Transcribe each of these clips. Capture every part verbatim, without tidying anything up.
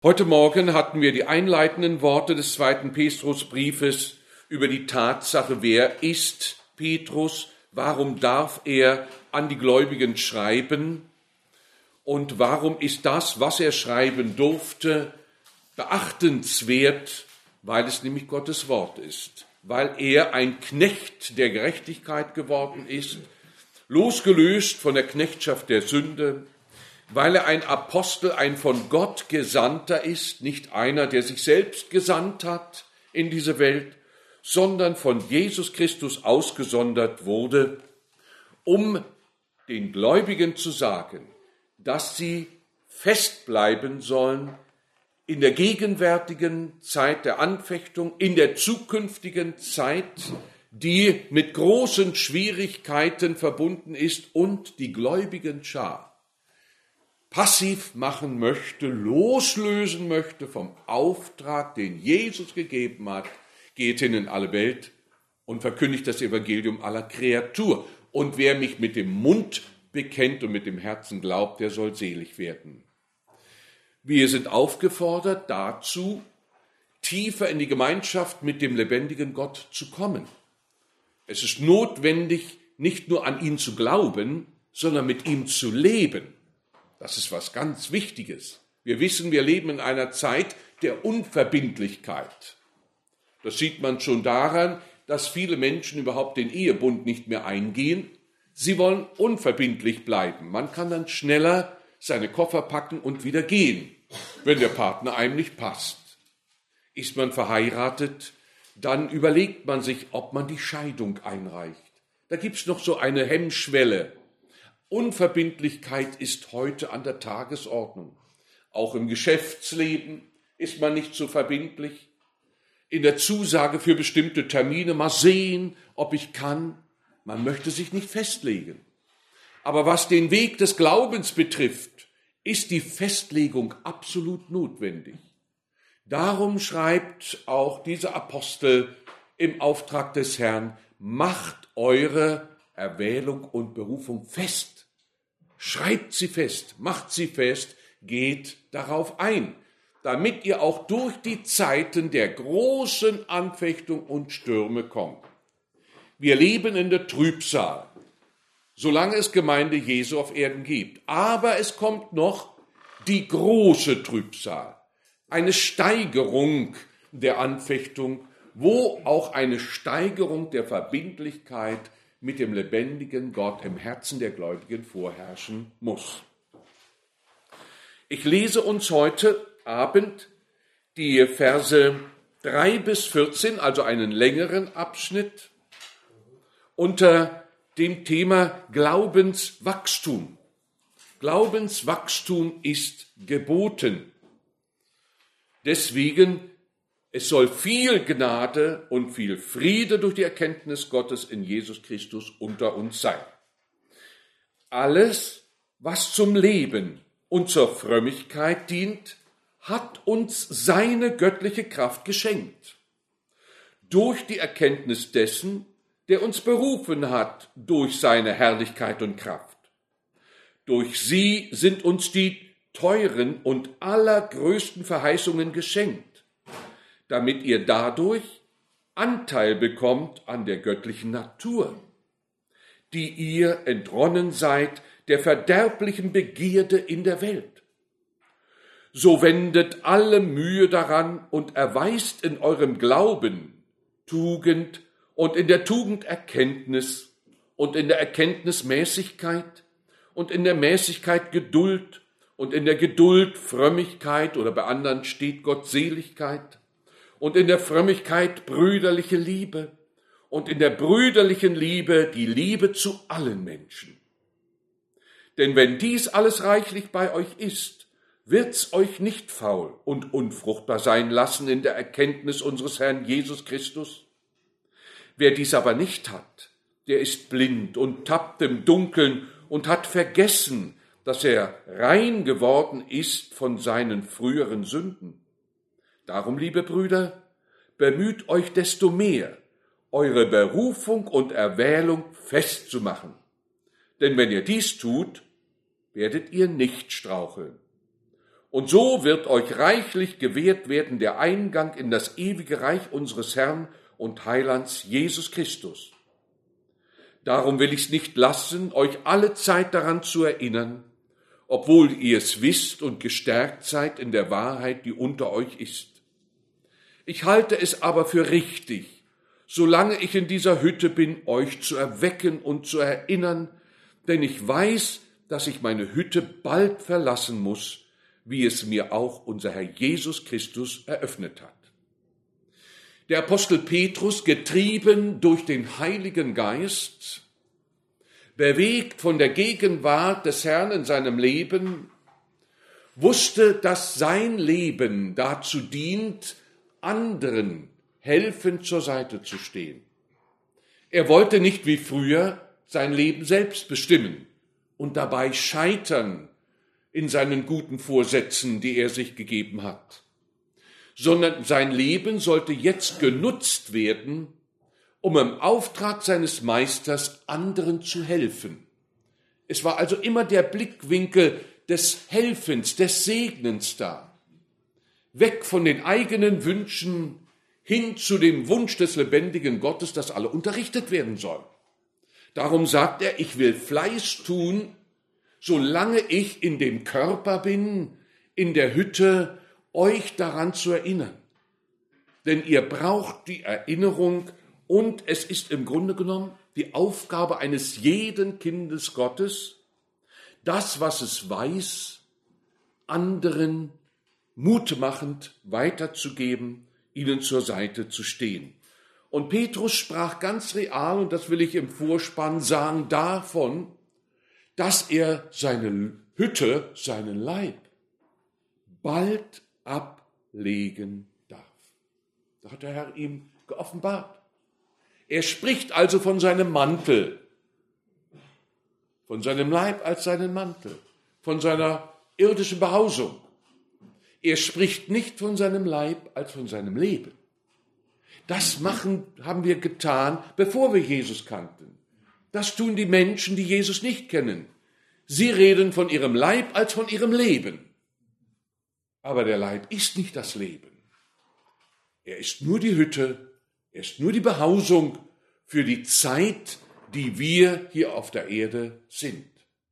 Heute Morgen hatten wir die einleitenden Worte des zweiten Petrusbriefes über die Tatsache, wer ist Petrus, warum darf er an die Gläubigen schreiben und warum ist das, was er schreiben durfte, beachtenswert, weil es nämlich Gottes Wort ist, weil er ein Knecht der Gerechtigkeit geworden ist, losgelöst von der Knechtschaft der Sünde, weil er ein Apostel, ein von Gott Gesandter ist, nicht einer, der sich selbst gesandt hat in diese Welt, sondern von Jesus Christus ausgesondert wurde, um den Gläubigen zu sagen, dass sie festbleiben sollen in der gegenwärtigen Zeit der Anfechtung, in der zukünftigen Zeit, die mit großen Schwierigkeiten verbunden ist und die gläubigen Schar passiv machen möchte, loslösen möchte vom Auftrag, den Jesus gegeben hat, geht hin in alle Welt und verkündigt das Evangelium aller Kreatur. Und wer mich mit dem Mund bekennt und mit dem Herzen glaubt, der soll selig werden. Wir sind aufgefordert dazu, tiefer in die Gemeinschaft mit dem lebendigen Gott zu kommen. Es ist notwendig, nicht nur an ihn zu glauben, sondern mit ihm zu leben. Das ist was ganz Wichtiges. Wir wissen, wir leben in einer Zeit der Unverbindlichkeit. Das sieht man schon daran, dass viele Menschen überhaupt den Ehebund nicht mehr eingehen. Sie wollen unverbindlich bleiben. Man kann dann schneller seine Koffer packen und wieder gehen, wenn der Partner einem nicht passt. Ist man verheiratet, dann überlegt man sich, ob man die Scheidung einreicht. Da gibt es noch so eine Hemmschwelle. Unverbindlichkeit ist heute an der Tagesordnung. Auch im Geschäftsleben ist man nicht so verbindlich. In der Zusage für bestimmte Termine mal sehen, ob ich kann. Man möchte sich nicht festlegen. Aber was den Weg des Glaubens betrifft, ist die Festlegung absolut notwendig. Darum schreibt auch dieser Apostel im Auftrag des Herrn, macht eure Erwählung und Berufung fest. Schreibt sie fest, macht sie fest, geht darauf ein, damit ihr auch durch die Zeiten der großen Anfechtung und Stürme kommt. Wir leben in der Trübsal, solange es Gemeinde Jesu auf Erden gibt. Aber es kommt noch die große Trübsal, eine Steigerung der Anfechtung, wo auch eine Steigerung der Verbindlichkeit mit dem lebendigen Gott im Herzen der Gläubigen vorherrschen muss. Ich lese uns heute Abend die Verse drei bis vierzehn, also einen längeren Abschnitt, unter dem Thema Glaubenswachstum. Glaubenswachstum ist geboten. Deswegen es soll viel Gnade und viel Friede durch die Erkenntnis Gottes in Jesus Christus unter uns sein. Alles, was zum Leben und zur Frömmigkeit dient, hat uns seine göttliche Kraft geschenkt. Durch die Erkenntnis dessen, der uns berufen hat durch seine Herrlichkeit und Kraft. Durch sie sind uns die teuren und allergrößten Verheißungen geschenkt, damit ihr dadurch Anteil bekommt an der göttlichen Natur, die ihr entronnen seid der verderblichen Begierde in der Welt. So wendet alle Mühe daran und erweist in eurem Glauben Tugend und in der Tugend Erkenntnis und in der Erkenntnis Mäßigkeit und in der Mäßigkeit Geduld und in der Geduld Frömmigkeit oder bei anderen steht Gottseligkeit. Und in der Frömmigkeit brüderliche Liebe und in der brüderlichen Liebe die Liebe zu allen Menschen. Denn wenn dies alles reichlich bei euch ist, wird's euch nicht faul und unfruchtbar sein lassen in der Erkenntnis unseres Herrn Jesus Christus. Wer dies aber nicht hat, der ist blind und tappt im Dunkeln und hat vergessen, dass er rein geworden ist von seinen früheren Sünden. Darum, liebe Brüder, bemüht euch desto mehr, eure Berufung und Erwählung festzumachen. Denn wenn ihr dies tut, werdet ihr nicht straucheln. Und so wird euch reichlich gewährt werden der Eingang in das ewige Reich unseres Herrn und Heilands Jesus Christus. Darum will ich es nicht lassen, euch alle Zeit daran zu erinnern, obwohl ihr es wisst und gestärkt seid in der Wahrheit, die unter euch ist. Ich halte es aber für richtig, solange ich in dieser Hütte bin, euch zu erwecken und zu erinnern, denn ich weiß, dass ich meine Hütte bald verlassen muss, wie es mir auch unser Herr Jesus Christus eröffnet hat. Der Apostel Petrus, getrieben durch den Heiligen Geist, bewegt von der Gegenwart des Herrn in seinem Leben, wusste, dass sein Leben dazu dient, anderen helfend zur Seite zu stehen. Er wollte nicht wie früher sein Leben selbst bestimmen und dabei scheitern in seinen guten Vorsätzen, die er sich gegeben hat, sondern sein Leben sollte jetzt genutzt werden, um im Auftrag seines Meisters anderen zu helfen. Es war also immer der Blickwinkel des Helfens, des Segnens da. Weg von den eigenen Wünschen hin zu dem Wunsch des lebendigen Gottes, dass alle unterrichtet werden sollen. Darum sagt er, ich will Fleiß tun, solange ich in dem Körper bin, in der Hütte, euch daran zu erinnern. Denn ihr braucht die Erinnerung und es ist im Grunde genommen die Aufgabe eines jeden Kindes Gottes, das, was es weiß, anderen mutmachend weiterzugeben, ihnen zur Seite zu stehen. Und Petrus sprach ganz real, und das will ich im Vorspann sagen, davon, dass er seine Hütte, seinen Leib, bald ablegen darf. Das hat der Herr ihm geoffenbart. Er spricht also von seinem Mantel, von seinem Leib als seinen Mantel, von seiner irdischen Behausung. Er spricht nicht von seinem Leib als von seinem Leben. Das machen, haben wir getan, bevor wir Jesus kannten. Das tun die Menschen, die Jesus nicht kennen. Sie reden von ihrem Leib als von ihrem Leben. Aber der Leib ist nicht das Leben. Er ist nur die Hütte, er ist nur die Behausung für die Zeit, die wir hier auf der Erde sind.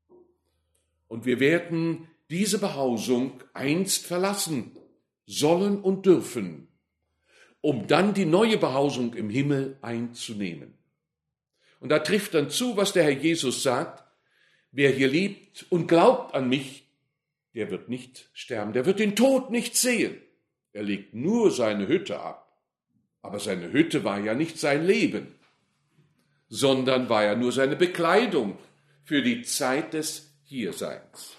Und wir werden diese Behausung einst verlassen sollen und dürfen, um dann die neue Behausung im Himmel einzunehmen. Und da trifft dann zu, was der Herr Jesus sagt: Wer hier lebt und glaubt an mich, der wird nicht sterben, der wird den Tod nicht sehen. Er legt nur seine Hütte ab. Aber seine Hütte war ja nicht sein Leben, sondern war ja nur seine Bekleidung für die Zeit des Hierseins.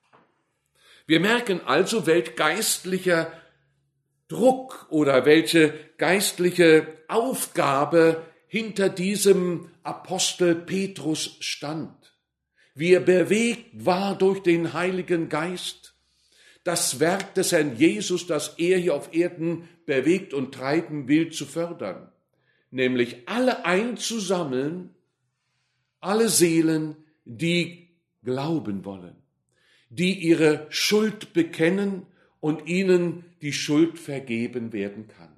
Wir merken also, welch geistlicher Druck oder welche geistliche Aufgabe hinter diesem Apostel Petrus stand. Wie er bewegt war durch den Heiligen Geist, das Werk des Herrn Jesus, das er hier auf Erden bewegt und treiben will, zu fördern. Nämlich alle einzusammeln, alle Seelen, die glauben wollen, die ihre Schuld bekennen und ihnen die Schuld vergeben werden kann.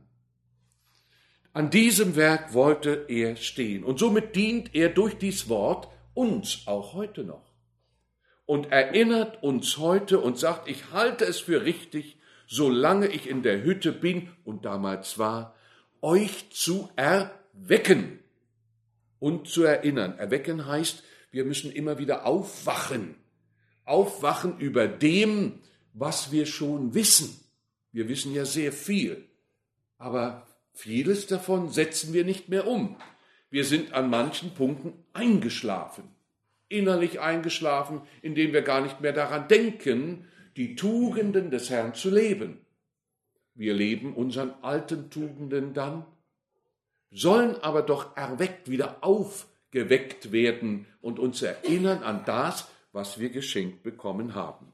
An diesem Werk wollte er stehen und somit dient er durch dies Wort uns auch heute noch und erinnert uns heute und sagt, ich halte es für richtig, solange ich in der Hütte bin und damals war, euch zu erwecken und zu erinnern. Erwecken heißt, wir müssen immer wieder aufwachen. Aufwachen über dem, was wir schon wissen. Wir wissen ja sehr viel, aber vieles davon setzen wir nicht mehr um. Wir sind an manchen Punkten eingeschlafen, innerlich eingeschlafen, indem wir gar nicht mehr daran denken, die Tugenden des Herrn zu leben. Wir leben unseren alten Tugenden dann, sollen aber doch erweckt, wieder aufgeweckt werden und uns erinnern an das, was wir geschenkt bekommen haben.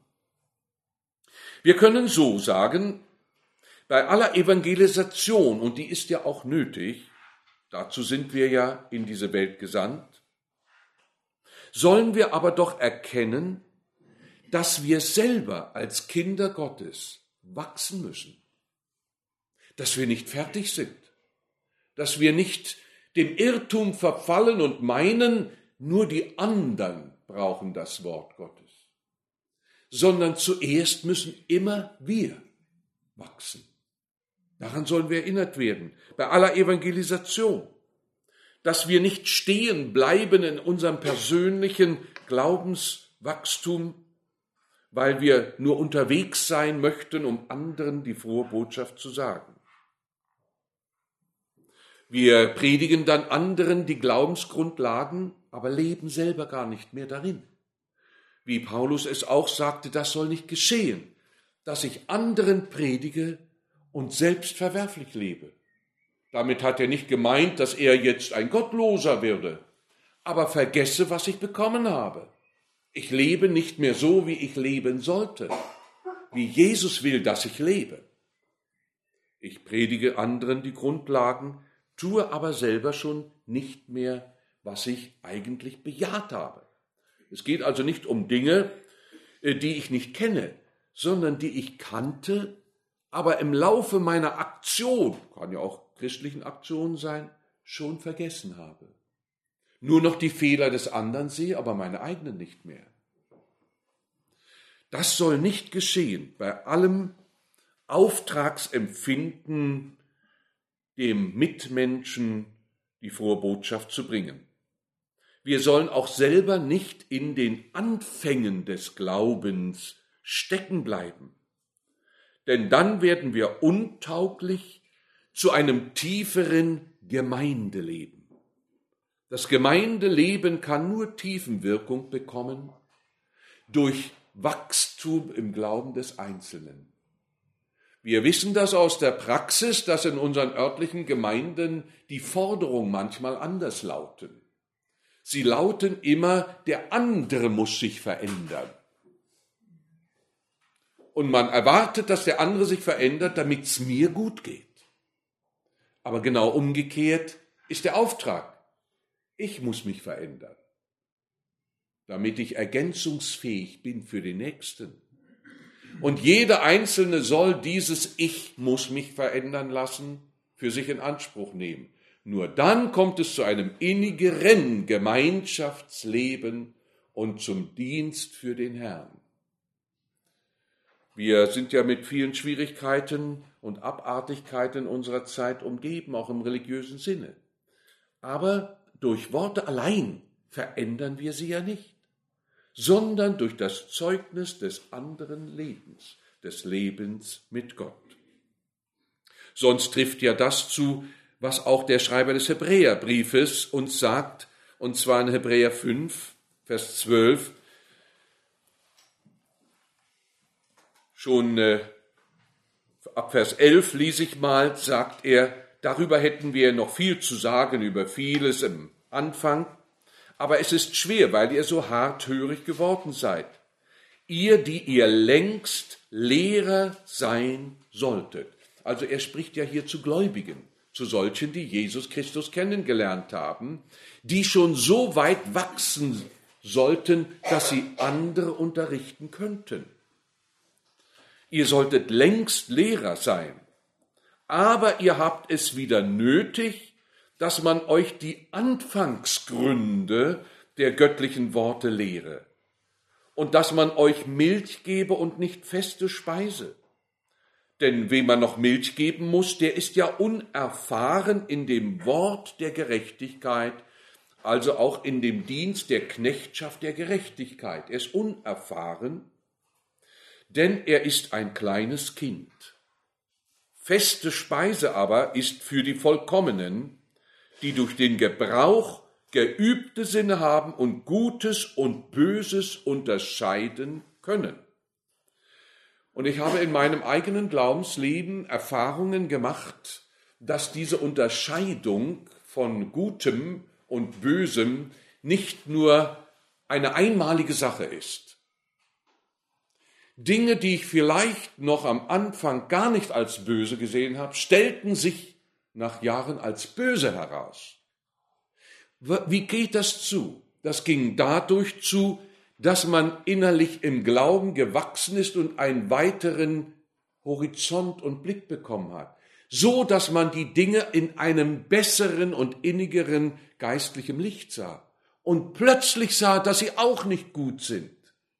Wir können so sagen, bei aller Evangelisation, und die ist ja auch nötig, dazu sind wir ja in diese Welt gesandt, sollen wir aber doch erkennen, dass wir selber als Kinder Gottes wachsen müssen, dass wir nicht fertig sind, dass wir nicht dem Irrtum verfallen und meinen, nur die anderen brauchen das Wort Gottes, sondern zuerst müssen immer wir wachsen. Daran sollen wir erinnert werden, bei aller Evangelisation, dass wir nicht stehen bleiben in unserem persönlichen Glaubenswachstum, weil wir nur unterwegs sein möchten, um anderen die frohe Botschaft zu sagen. Wir predigen dann anderen die Glaubensgrundlagen, aber leben selber gar nicht mehr darin. Wie Paulus es auch sagte, das soll nicht geschehen, dass ich anderen predige und selbst verwerflich lebe. Damit hat er nicht gemeint, dass er jetzt ein Gottloser würde, aber vergesse, was ich bekommen habe. Ich lebe nicht mehr so, wie ich leben sollte, wie Jesus will, dass ich lebe. Ich predige anderen die Grundlagen, tue aber selber schon nicht mehr, was ich eigentlich bejaht habe. Es geht also nicht um Dinge, die ich nicht kenne, sondern die ich kannte, aber im Laufe meiner Aktion, kann ja auch christlichen Aktionen sein, schon vergessen habe. Nur noch die Fehler des anderen sehe, aber meine eigenen nicht mehr. Das soll nicht geschehen bei allem Auftragsempfinden, dem Mitmenschen die frohe Botschaft zu bringen. Wir sollen auch selber nicht in den Anfängen des Glaubens stecken bleiben. Denn dann werden wir untauglich zu einem tieferen Gemeindeleben. Das Gemeindeleben kann nur Tiefenwirkung bekommen durch Wachstum im Glauben des Einzelnen. Wir wissen das aus der Praxis, dass in unseren örtlichen Gemeinden die Forderungen manchmal anders lauten. Sie lauten immer, der andere muss sich verändern. Und man erwartet, dass der andere sich verändert, damit es mir gut geht. Aber genau umgekehrt ist der Auftrag. Ich muss mich verändern, damit ich ergänzungsfähig bin für den Nächsten. Und jeder Einzelne soll dieses Ich muss mich verändern lassen für sich in Anspruch nehmen. Nur dann kommt es zu einem innigeren Gemeinschaftsleben und zum Dienst für den Herrn. Wir sind ja mit vielen Schwierigkeiten und Abartigkeiten unserer Zeit umgeben, auch im religiösen Sinne. Aber durch Worte allein verändern wir sie ja nicht, sondern durch das Zeugnis des anderen Lebens, des Lebens mit Gott. Sonst trifft ja das zu, was auch der Schreiber des Hebräerbriefes uns sagt, und zwar in Hebräer fünf, Vers zwölf, schon äh, ab Vers elf ließ ich mal, sagt er, darüber hätten wir noch viel zu sagen, über vieles im Anfang, aber es ist schwer, weil ihr so harthörig geworden seid. Ihr, die ihr längst Lehrer sein solltet. Also er spricht ja hier zu Gläubigen, zu solchen, die Jesus Christus kennengelernt haben, die schon so weit wachsen sollten, dass sie andere unterrichten könnten. Ihr solltet längst Lehrer sein, aber ihr habt es wieder nötig, dass man euch die Anfangsgründe der göttlichen Worte lehre und dass man euch Milch gebe und nicht feste Speise. Denn wem man noch Milch geben muss, der ist ja unerfahren in dem Wort der Gerechtigkeit, also auch in dem Dienst der Knechtschaft der Gerechtigkeit. Er ist unerfahren, denn er ist ein kleines Kind. Feste Speise aber ist für die Vollkommenen, die durch den Gebrauch geübte Sinne haben und Gutes und Böses unterscheiden können. Und ich habe in meinem eigenen Glaubensleben Erfahrungen gemacht, dass diese Unterscheidung von Gutem und Bösem nicht nur eine einmalige Sache ist. Dinge, die ich vielleicht noch am Anfang gar nicht als böse gesehen habe, stellten sich nach Jahren als böse heraus. Wie geht das zu? Das ging dadurch zu, dass man innerlich im Glauben gewachsen ist und einen weiteren Horizont und Blick bekommen hat, so dass man die Dinge in einem besseren und innigeren geistlichen Licht sah und plötzlich sah, dass sie auch nicht gut sind.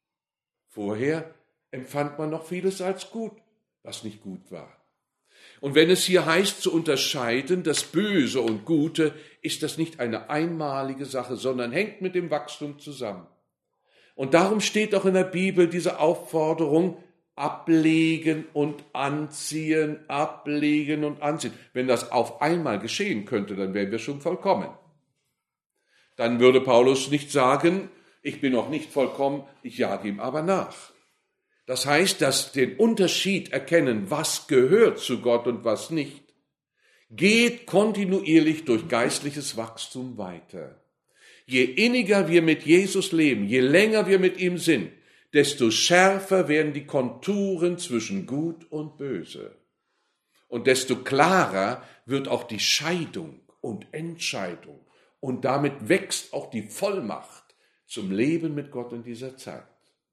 Vorher empfand man noch vieles als gut, was nicht gut war. Und wenn es hier heißt, zu unterscheiden, das Böse und Gute, ist das nicht eine einmalige Sache, sondern hängt mit dem Wachstum zusammen. Und darum steht auch in der Bibel diese Aufforderung, ablegen und anziehen, ablegen und anziehen. Wenn das auf einmal geschehen könnte, dann wären wir schon vollkommen. Dann würde Paulus nicht sagen, ich bin noch nicht vollkommen, ich jage ihm aber nach. Das heißt, dass den Unterschied erkennen, was gehört zu Gott und was nicht, geht kontinuierlich durch geistliches Wachstum weiter. Je inniger wir mit Jesus leben, je länger wir mit ihm sind, desto schärfer werden die Konturen zwischen Gut und Böse. Und desto klarer wird auch die Scheidung und Entscheidung. Und damit wächst auch die Vollmacht zum Leben mit Gott in dieser Zeit.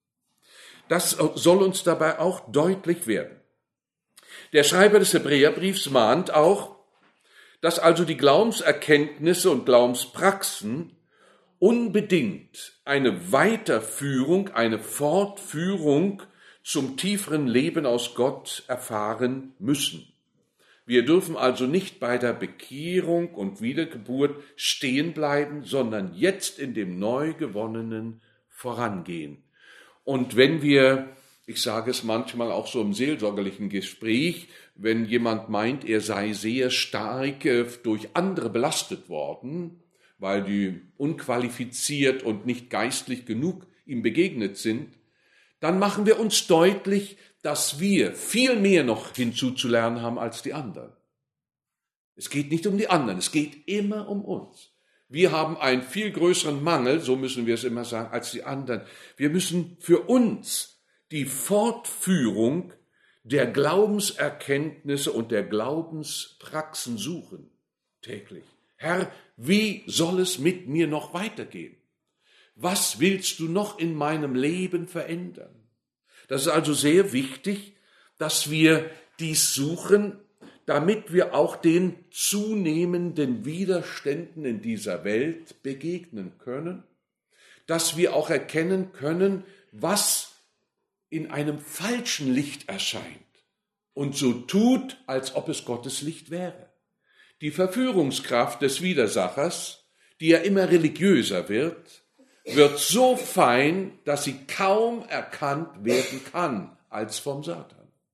Das soll uns dabei auch deutlich werden. Der Schreiber des Hebräerbriefs mahnt auch, dass also die Glaubenserkenntnisse und Glaubenspraxen unbedingt eine Weiterführung, eine Fortführung zum tieferen Leben aus Gott erfahren müssen. Wir dürfen also nicht bei der Bekehrung und Wiedergeburt stehen bleiben, sondern jetzt in dem Neugewonnenen vorangehen. Und wenn wir, ich sage es manchmal auch so im seelsorgerlichen Gespräch, wenn jemand meint, er sei sehr stark durch andere belastet worden, weil die unqualifiziert und nicht geistlich genug ihm begegnet sind, dann machen wir uns deutlich, dass wir viel mehr noch hinzuzulernen haben als die anderen. Es geht nicht um die anderen, es geht immer um uns. Wir haben einen viel größeren Mangel, so müssen wir es immer sagen, als die anderen. Wir müssen für uns die Fortführung der Glaubenserkenntnisse und der Glaubenspraxen suchen, täglich. Herr, wie soll es mit mir noch weitergehen? Was willst du noch in meinem Leben verändern? Das ist also sehr wichtig, dass wir dies suchen, damit wir auch den zunehmenden Widerständen in dieser Welt begegnen können, dass wir auch erkennen können, was in einem falschen Licht erscheint und so tut, als ob es Gottes Licht wäre. Die Verführungskraft des Widersachers, die ja immer religiöser wird, wird so fein, dass sie kaum erkannt werden kann als vom Satan.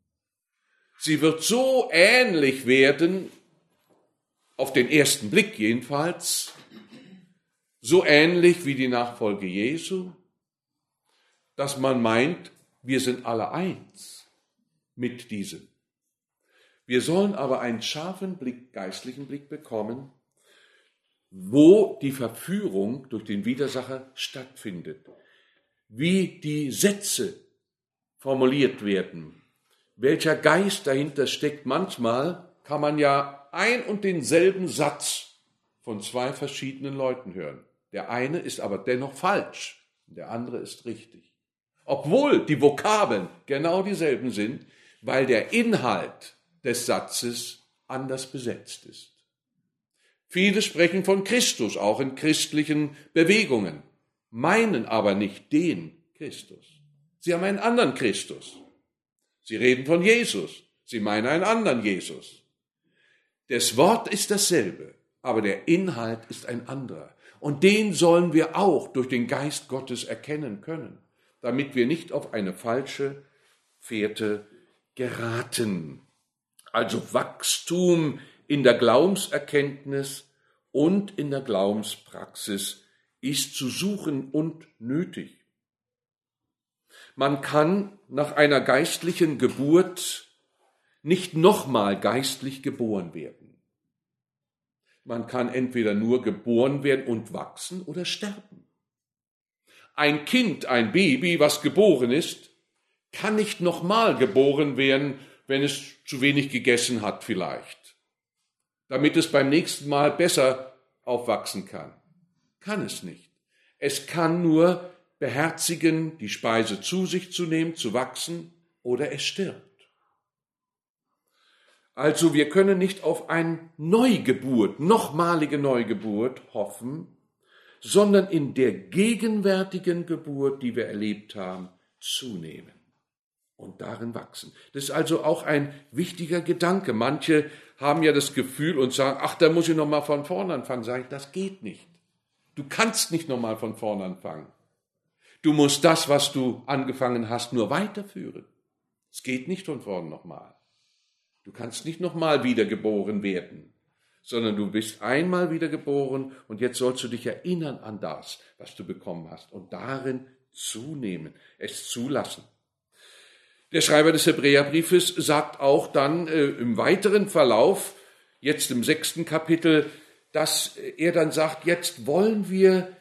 Sie wird so ähnlich werden, auf den ersten Blick jedenfalls, so ähnlich wie die Nachfolge Jesu, dass man meint, wir sind alle eins mit diesem. Wir sollen aber einen scharfen Blick, geistlichen Blick bekommen, wo die Verführung durch den Widersacher stattfindet, wie die Sätze formuliert werden, welcher Geist dahinter steckt. Manchmal kann man ja ein und denselben Satz von zwei verschiedenen Leuten hören. Der eine ist aber dennoch falsch, der andere ist richtig. Obwohl die Vokabeln genau dieselben sind, weil der Inhalt des Satzes anders besetzt ist. Viele sprechen von Christus, auch in christlichen Bewegungen, meinen aber nicht den Christus. Sie haben einen anderen Christus. Sie reden von Jesus, sie meinen einen anderen Jesus. Das Wort ist dasselbe, aber der Inhalt ist ein anderer. Und den sollen wir auch durch den Geist Gottes erkennen können, damit wir nicht auf eine falsche Fährte geraten. Also Wachstum in der Glaubenserkenntnis und in der Glaubenspraxis ist zu suchen und nötig. Man kann nach einer geistlichen Geburt nicht nochmal geistlich geboren werden. Man kann entweder nur geboren werden und wachsen oder sterben. Ein Kind, ein Baby, was geboren ist, kann nicht nochmal geboren werden, wenn es zu wenig gegessen hat vielleicht, damit es beim nächsten Mal besser aufwachsen kann. Kann es nicht. Es kann nur beherzigen, die Speise zu sich zu nehmen, zu wachsen, oder es stirbt. Also wir können nicht auf eine Neugeburt, nochmalige Neugeburt hoffen, sondern in der gegenwärtigen Geburt, die wir erlebt haben, zunehmen und darin wachsen. Das ist also auch ein wichtiger Gedanke. Manche haben ja das Gefühl und sagen, ach, da muss ich nochmal von vorne anfangen. Sage ich, das geht nicht. Du kannst nicht nochmal von vorne anfangen. Du musst das, was du angefangen hast, nur weiterführen. Es geht nicht von vorne nochmal. Du kannst nicht nochmal wiedergeboren werden, sondern du bist einmal wiedergeboren und jetzt sollst du dich erinnern an das, was du bekommen hast und darin zunehmen, es zulassen. Der Schreiber des Hebräerbriefes sagt auch dann äh, im weiteren Verlauf, jetzt im sechsten Kapitel, dass er dann sagt, jetzt wollen wir,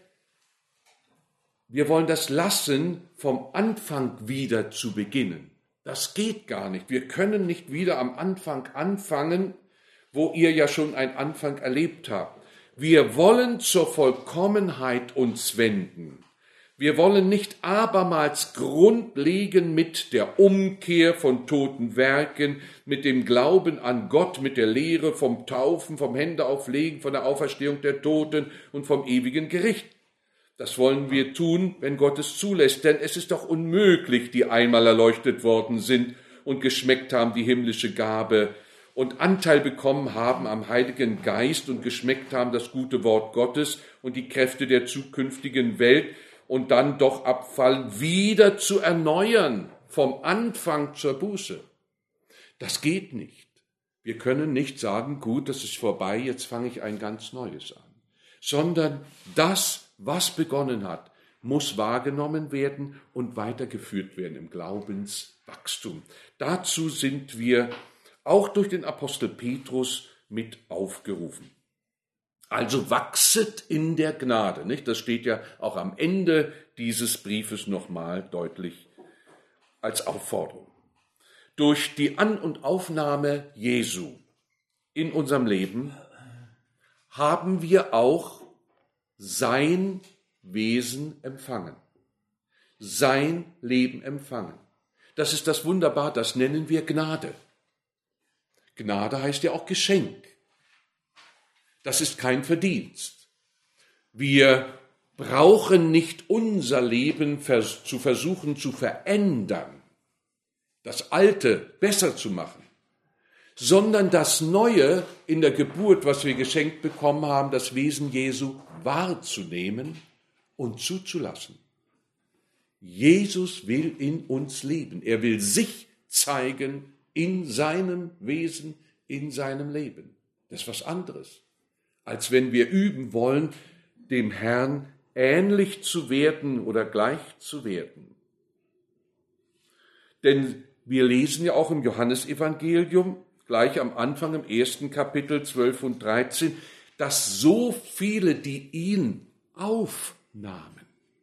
wir wollen das lassen, vom Anfang wieder zu beginnen. Das geht gar nicht. Wir können nicht wieder am Anfang anfangen, wo ihr ja schon einen Anfang erlebt habt. Wir wollen zur Vollkommenheit uns wenden. Wir wollen nicht abermals Grund legen mit der Umkehr von toten Werken, mit dem Glauben an Gott, mit der Lehre vom Taufen, vom Händeauflegen, von der Auferstehung der Toten und vom ewigen Gericht. Das wollen wir tun, wenn Gott es zulässt, denn es ist doch unmöglich, die einmal erleuchtet worden sind und geschmeckt haben die himmlische Gabe und Anteil bekommen haben am Heiligen Geist und geschmeckt haben das gute Wort Gottes und die Kräfte der zukünftigen Welt und dann doch abfallen, wieder zu erneuern, vom Anfang zur Buße. Das geht nicht. Wir können nicht sagen, gut, das ist vorbei, jetzt fange ich ein ganz Neues an, sondern das, was begonnen hat, muss wahrgenommen werden und weitergeführt werden im Glaubenswachstum. Dazu sind wir auch durch den Apostel Petrus mit aufgerufen. Also wachset in der Gnade, nicht? Das steht ja auch am Ende dieses Briefes nochmal deutlich als Aufforderung. Durch die An- und Aufnahme Jesu in unserem Leben haben wir auch sein Wesen empfangen, sein Leben empfangen. Das ist das Wunderbare, das nennen wir Gnade. Gnade heißt ja auch Geschenk. Das ist kein Verdienst. Wir brauchen nicht unser Leben zu versuchen zu verändern, das Alte besser zu machen, sondern das Neue in der Geburt, was wir geschenkt bekommen haben, das Wesen Jesu wahrzunehmen und zuzulassen. Jesus will in uns leben. Er will sich zeigen in seinem Wesen, in seinem Leben. Das ist was anderes, als wenn wir üben wollen, dem Herrn ähnlich zu werden oder gleich zu werden. Denn wir lesen ja auch im Johannesevangelium, gleich am Anfang im ersten Kapitel zwölf und dreizehn, dass so viele, die ihn aufnahmen,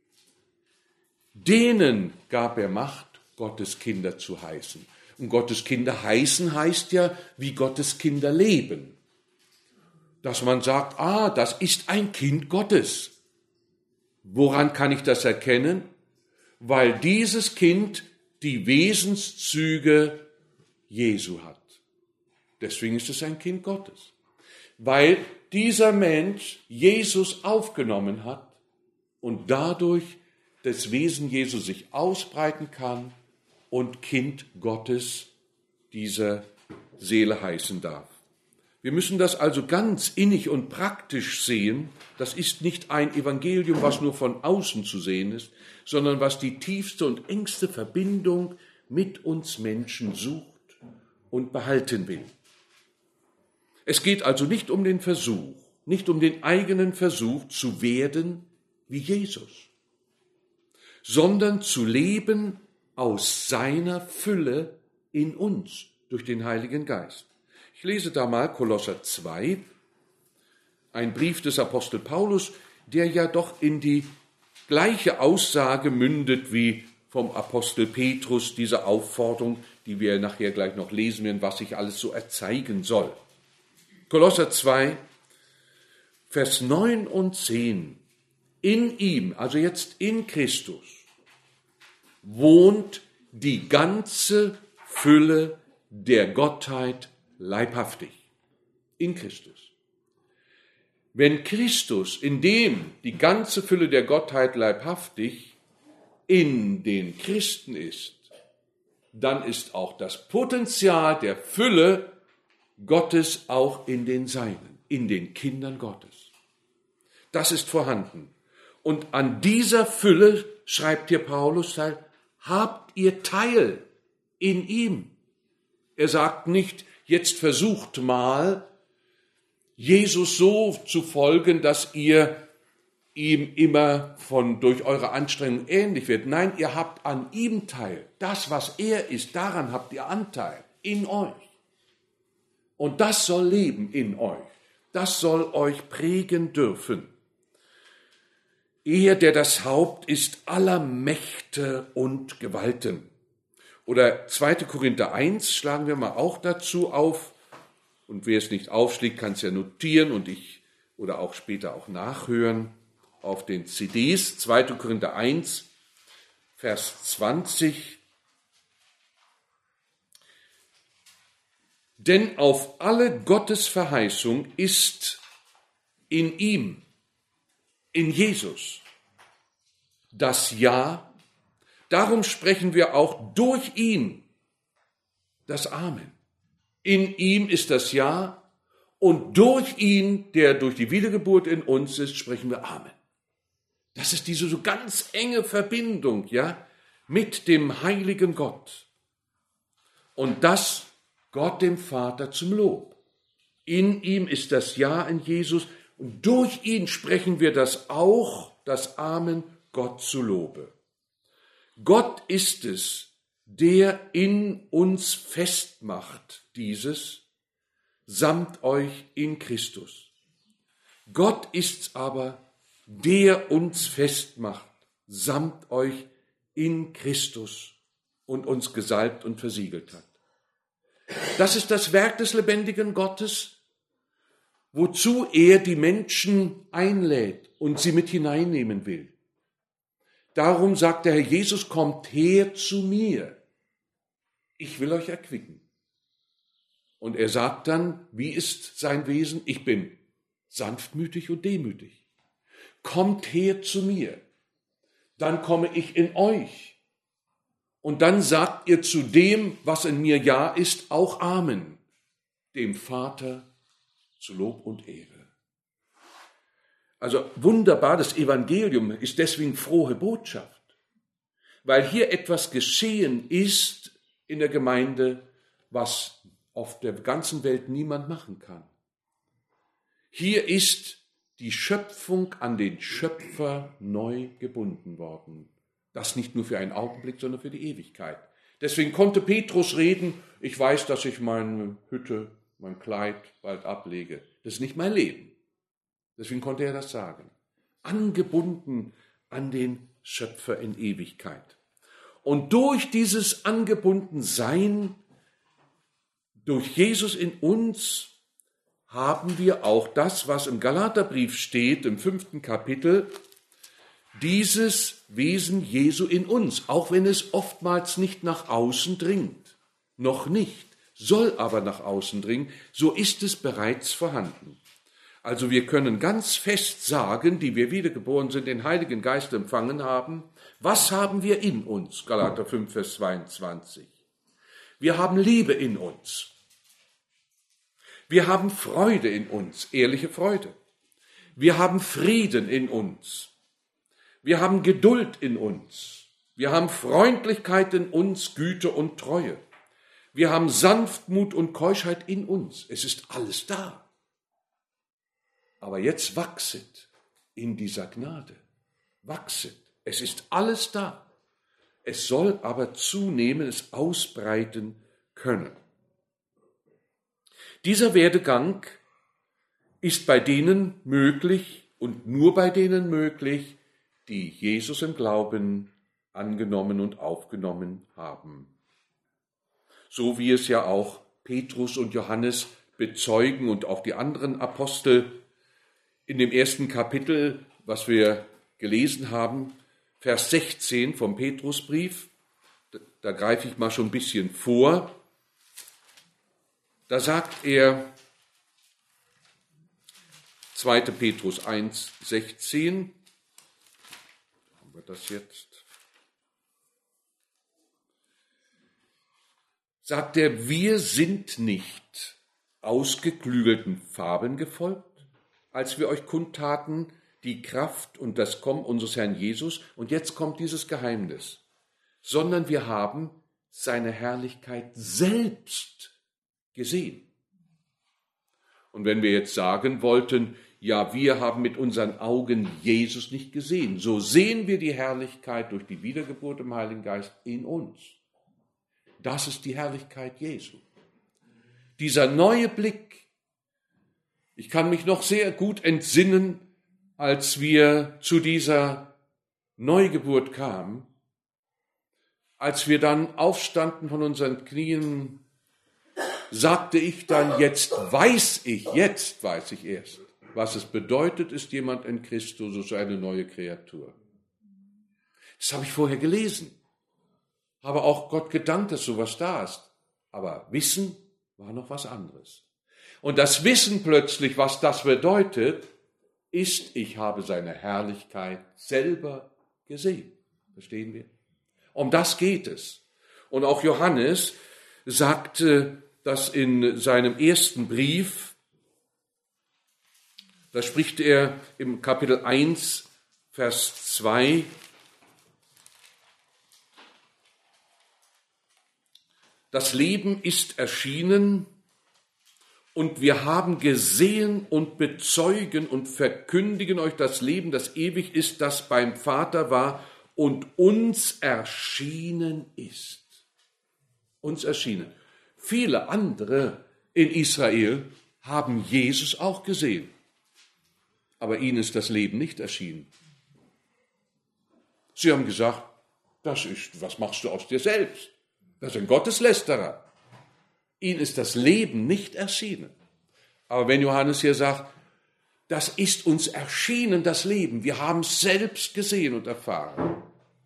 denen gab er Macht, Gottes Kinder zu heißen. Und Gottes Kinder heißen heißt ja, wie Gottes Kinder leben. Dass man sagt, ah, das ist ein Kind Gottes. Woran kann ich das erkennen? Weil dieses Kind die Wesenszüge Jesu hat. Deswegen ist es ein Kind Gottes. Weil dieser Mensch Jesus aufgenommen hat und dadurch das Wesen Jesu sich ausbreiten kann und Kind Gottes dieser Seele heißen darf. Wir müssen das also ganz innig und praktisch sehen. Das ist nicht ein Evangelium, was nur von außen zu sehen ist, sondern was die tiefste und engste Verbindung mit uns Menschen sucht und behalten will. Es geht also nicht um den Versuch, nicht um den eigenen Versuch zu werden wie Jesus, sondern zu leben aus seiner Fülle in uns durch den Heiligen Geist. Ich lese da mal Kolosser zwei, ein Brief des Apostel Paulus, der ja doch in die gleiche Aussage mündet wie vom Apostel Petrus, diese Aufforderung, die wir nachher gleich noch lesen werden, was sich alles so erzeigen soll. Kolosser zwei, Vers neun und zehn. In ihm, also jetzt in Christus, wohnt die ganze Fülle der Gottheit leibhaftig. In Christus. Wenn Christus, in dem die ganze Fülle der Gottheit leibhaftig in den Christen ist, dann ist auch das Potenzial der Fülle Gottes auch in den Seinen, in den Kindern Gottes. Das ist vorhanden. Und an dieser Fülle, schreibt hier Paulus, habt ihr Teil in ihm. Er sagt nicht, jetzt versucht mal, Jesus so zu folgen, dass ihr ihm immer von, durch eure Anstrengung ähnlich wird. Nein, ihr habt an ihm Teil. Das, was er ist, daran habt ihr Anteil, in euch. Und das soll leben in euch. Das soll euch prägen dürfen. Er, der das Haupt ist aller Mächte und Gewalten. Oder zweiter Korinther eins schlagen wir mal auch dazu auf. Und wer es nicht aufschlägt, kann es ja notieren und ich oder auch später auch nachhören auf den C Ds. zweiter Korinther eins, Vers zwanzig. Denn auf alle Gottes Verheißung ist in ihm, in Jesus, das Ja. Darum sprechen wir auch durch ihn das Amen. In ihm ist das Ja und durch ihn, der durch die Wiedergeburt in uns ist, sprechen wir Amen. Das ist diese so ganz enge Verbindung, ja, mit dem heiligen Gott. Und das Gott dem Vater zum Lob. In ihm ist das Ja in Jesus und durch ihn sprechen wir das auch, das Amen, Gott zu Lobe. Gott ist es, der in uns festmacht, dieses, samt euch in Christus. Gott ist's aber, der uns festmacht, samt euch in Christus und uns gesalbt und versiegelt hat. Das ist das Werk des lebendigen Gottes, wozu er die Menschen einlädt und sie mit hineinnehmen will. Darum sagt der Herr Jesus, kommt her zu mir. Ich will euch erquicken. Und er sagt dann, wie ist sein Wesen? Ich bin sanftmütig und demütig. Kommt her zu mir. Dann komme ich in euch. Und dann sagt ihr zu dem, was in mir Ja ist, auch Amen. Dem Vater zu Lob und Ehre. Also wunderbar, das Evangelium ist deswegen frohe Botschaft. Weil hier etwas geschehen ist in der Gemeinde, was auf der ganzen Welt niemand machen kann. Hier ist die Schöpfung an den Schöpfer neu gebunden worden. Das nicht nur für einen Augenblick, sondern für die Ewigkeit. Deswegen konnte Petrus reden, ich weiß, dass ich meine Hütte, mein Kleid bald ablege. Das ist nicht mein Leben. Deswegen konnte er das sagen. Angebunden an den Schöpfer in Ewigkeit. Und durch dieses Angebundensein, durch Jesus in uns, haben wir auch das, was im Galaterbrief steht, im fünften Kapitel, dieses Wesen Jesu in uns, auch wenn es oftmals nicht nach außen dringt. Noch nicht, soll aber nach außen dringen, so ist es bereits vorhanden. Also wir können ganz fest sagen, die wir wiedergeboren sind, den Heiligen Geist empfangen haben, was haben wir in uns? Galater fünf, Vers zweiundzwanzig. Wir haben Liebe in uns. Wir haben Freude in uns, ehrliche Freude. Wir haben Frieden in uns. Wir haben Geduld in uns. Wir haben Freundlichkeit in uns, Güte und Treue. Wir haben Sanftmut und Keuschheit in uns. Es ist alles da. Aber jetzt wachset in dieser Gnade. Wachset. Es ist alles da. Es soll aber zunehmen, es ausbreiten können. Dieser Werdegang ist bei denen möglich und nur bei denen möglich, die Jesus im Glauben angenommen und aufgenommen haben. So wie es ja auch Petrus und Johannes bezeugen und auch die anderen Apostel in dem ersten Kapitel, was wir gelesen haben, Vers sechzehn vom Petrusbrief. Da, da greife ich mal schon ein bisschen vor. Da sagt er, zweiter Petrus eins, sechzehn, haben wir das jetzt? Sagt er, wir sind nicht ausgeklügelten Fabeln gefolgt, als wir euch kundtaten, die Kraft und das Kommen unseres Herrn Jesus. Und jetzt kommt dieses Geheimnis. Sondern wir haben seine Herrlichkeit selbst gesehen. Und wenn wir jetzt sagen wollten, ja, wir haben mit unseren Augen Jesus nicht gesehen, so sehen wir die Herrlichkeit durch die Wiedergeburt im Heiligen Geist in uns. Das ist die Herrlichkeit Jesu. Dieser neue Blick. Ich kann mich noch sehr gut entsinnen, als wir zu dieser Neugeburt kamen, als wir dann aufstanden von unseren Knien, sagte ich dann, jetzt weiß ich, jetzt weiß ich erst, was es bedeutet, ist jemand in Christus, so eine neue Kreatur. Das habe ich vorher gelesen. Habe auch Gott gedankt, dass sowas da ist. Aber Wissen war noch was anderes. Und das Wissen plötzlich, was das bedeutet, ist, ich habe seine Herrlichkeit selber gesehen. Verstehen wir? Um das geht es. Und auch Johannes sagte das in seinem ersten Brief. Da spricht er im Kapitel eins, Vers zwei, das Leben ist erschienen und wir haben gesehen und bezeugen und verkündigen euch das Leben, das ewig ist, das beim Vater war und uns erschienen ist. Uns erschienen. Viele andere in Israel haben Jesus auch gesehen, aber ihnen ist das Leben nicht erschienen. Sie haben gesagt, das ist, was machst du aus dir selbst? Das ist ein Gotteslästerer. Ihnen ist das Leben nicht erschienen. Aber wenn Johannes hier sagt, das ist uns erschienen, das Leben, wir haben es selbst gesehen und erfahren,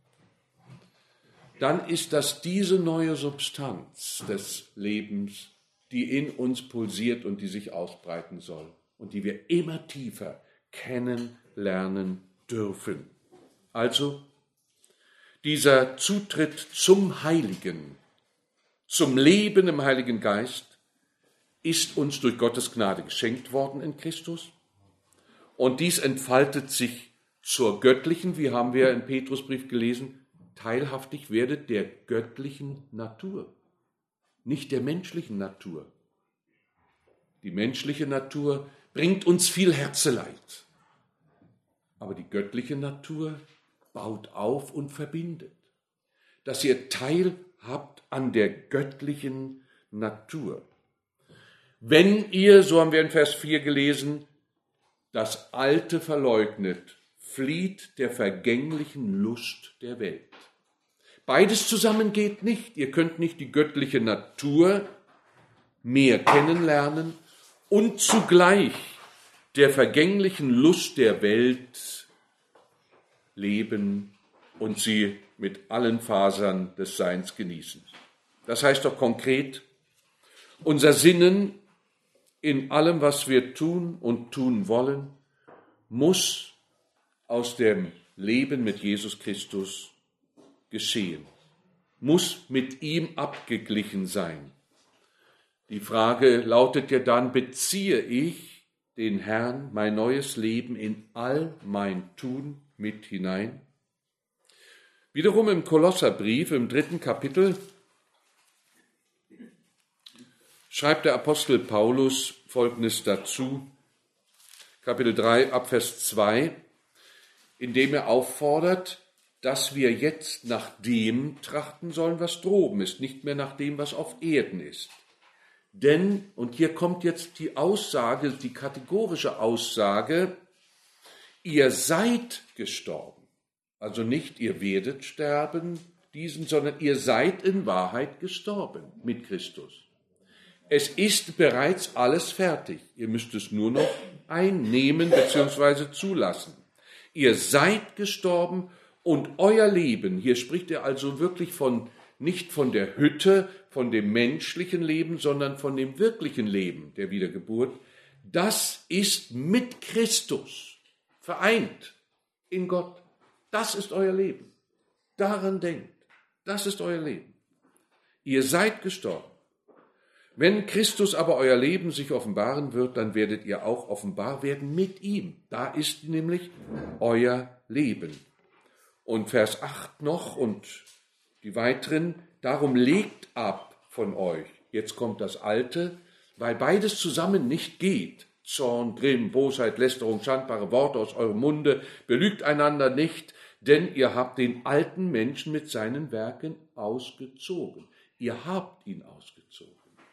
dann ist das diese neue Substanz des Lebens, die in uns pulsiert und die sich ausbreiten soll und die wir immer tiefer kennenlernen dürfen. Also dieser Zutritt zum Heiligen, zum Leben im Heiligen Geist ist uns durch Gottes Gnade geschenkt worden in Christus. Und dies entfaltet sich zur göttlichen, wie haben wir im Petrusbrief gelesen, teilhaftig werdet der göttlichen Natur, nicht der menschlichen Natur. Die menschliche Natur bringt uns viel Herzeleid, aber die göttliche Natur baut auf und verbindet, dass ihr Teil habt an der göttlichen Natur. Wenn ihr, so haben wir in Vers vier gelesen, das Alte verleugnet, flieht der vergänglichen Lust der Welt. Beides zusammen geht nicht. Ihr könnt nicht die göttliche Natur mehr kennenlernen und zugleich der vergänglichen Lust der Welt leben und sie mit allen Fasern des Seins genießen. Das heißt doch konkret, unser Sinnen in allem, was wir tun und tun wollen, muss aus dem Leben mit Jesus Christus geschehen, muss mit ihm abgeglichen sein. Die Frage lautet ja dann, beziehe ich den Herrn, mein neues Leben, in all mein Tun mit hinein? Wiederum im Kolosserbrief, im dritten Kapitel, schreibt der Apostel Paulus Folgendes dazu, Kapitel drei, Abvers zwei, indem er auffordert, dass wir jetzt nach dem trachten sollen, was droben ist, nicht mehr nach dem, was auf Erden ist. Denn, und hier kommt jetzt die Aussage, die kategorische Aussage, ihr seid gestorben. Also nicht ihr werdet sterben, diesen, sondern ihr seid in Wahrheit gestorben mit Christus. Es ist bereits alles fertig. Ihr müsst es nur noch einnehmen bzw. zulassen. Ihr seid gestorben und euer Leben, hier spricht er also wirklich von, nicht von der Hütte, von dem menschlichen Leben, sondern von dem wirklichen Leben der Wiedergeburt, das ist mit Christus vereint in Gott. Das ist euer Leben. Daran denkt. Das ist euer Leben. Ihr seid gestorben. Wenn Christus aber euer Leben sich offenbaren wird, dann werdet ihr auch offenbar werden mit ihm. Da ist nämlich euer Leben. Und Vers acht noch und die weiteren, darum legt ab von euch. Jetzt kommt das Alte, weil beides zusammen nicht geht. Zorn, Grimm, Bosheit, Lästerung, schandbare Worte aus eurem Munde, belügt einander nicht, denn ihr habt den alten Menschen mit seinen Werken ausgezogen. Ihr habt ihn ausgezogen.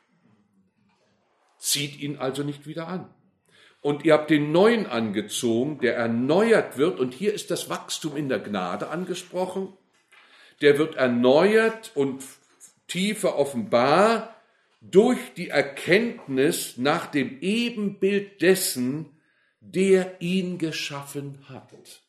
Zieht ihn also nicht wieder an. Und ihr habt den Neuen angezogen, der erneuert wird. Und hier ist das Wachstum in der Gnade angesprochen. Der wird erneuert und tiefer offenbar durch die Erkenntnis nach dem Ebenbild dessen, der ihn geschaffen hat.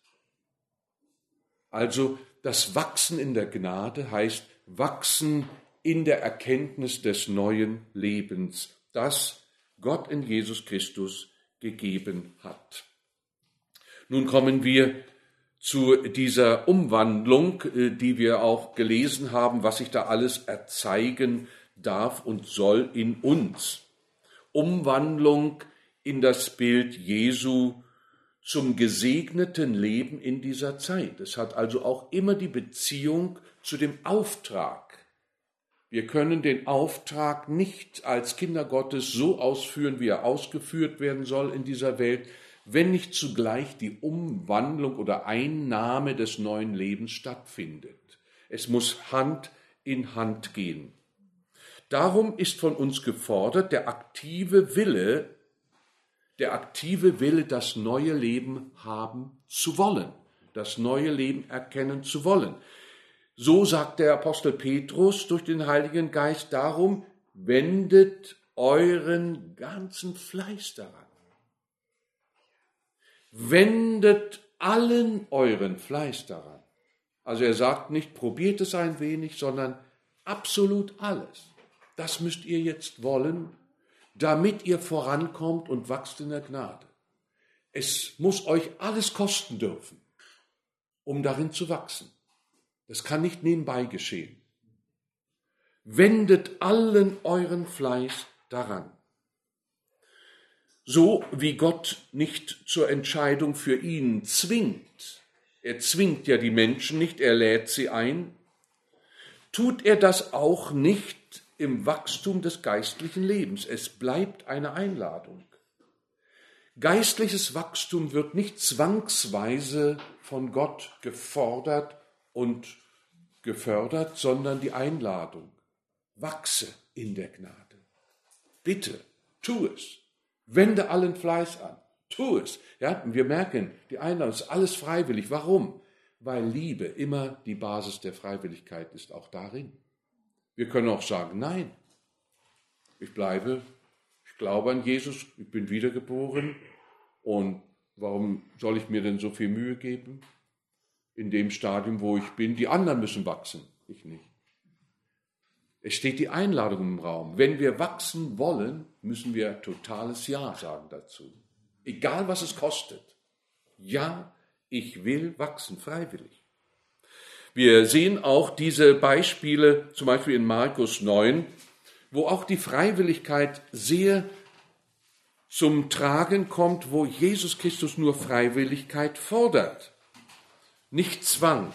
Also das Wachsen in der Gnade heißt Wachsen in der Erkenntnis des neuen Lebens, das Gott in Jesus Christus gegeben hat. Nun kommen wir zu dieser Umwandlung, die wir auch gelesen haben, was sich da alles erzeigen darf und soll in uns. Umwandlung in das Bild Jesu zum gesegneten Leben in dieser Zeit. Es hat also auch immer die Beziehung zu dem Auftrag. Wir können den Auftrag nicht als Kinder Gottes so ausführen, wie er ausgeführt werden soll in dieser Welt, wenn nicht zugleich die Umwandlung oder Einnahme des neuen Lebens stattfindet. Es muss Hand in Hand gehen. Darum ist von uns gefordert, der aktive Wille, der aktive Wille, das neue Leben haben zu wollen, das neue Leben erkennen zu wollen. So sagt der Apostel Petrus durch den Heiligen Geist, darum wendet euren ganzen Fleiß daran. Wendet allen euren Fleiß daran. Also er sagt nicht, probiert es ein wenig, sondern absolut alles. Das müsst ihr jetzt wollen, damit ihr vorankommt und wachst in der Gnade. Es muss euch alles kosten dürfen, um darin zu wachsen. Das kann nicht nebenbei geschehen. Wendet allen euren Fleiß daran. So wie Gott nicht zur Entscheidung für ihn zwingt, er zwingt ja die Menschen nicht, er lädt sie ein, tut er das auch nicht im Wachstum des geistlichen Lebens. Es bleibt eine Einladung. Geistliches Wachstum wird nicht zwangsweise von Gott gefordert und gefördert, sondern die Einladung. Wachse in der Gnade. Bitte, tu es. Wende allen Fleiß an. Tu es. Ja, wir merken, die Einladung ist alles freiwillig. Warum? Weil Liebe immer die Basis der Freiwilligkeit ist, auch darin. Wir können auch sagen, nein, ich bleibe, ich glaube an Jesus, ich bin wiedergeboren und warum soll ich mir denn so viel Mühe geben? In dem Stadium, wo ich bin, die anderen müssen wachsen, ich nicht. Es steht die Einladung im Raum. Wenn wir wachsen wollen, müssen wir totales Ja sagen dazu. Egal, was es kostet. Ja, ich will wachsen, freiwillig. Wir sehen auch diese Beispiele, zum Beispiel in Markus neun, wo auch die Freiwilligkeit sehr zum Tragen kommt, wo Jesus Christus nur Freiwilligkeit fordert, nicht Zwang.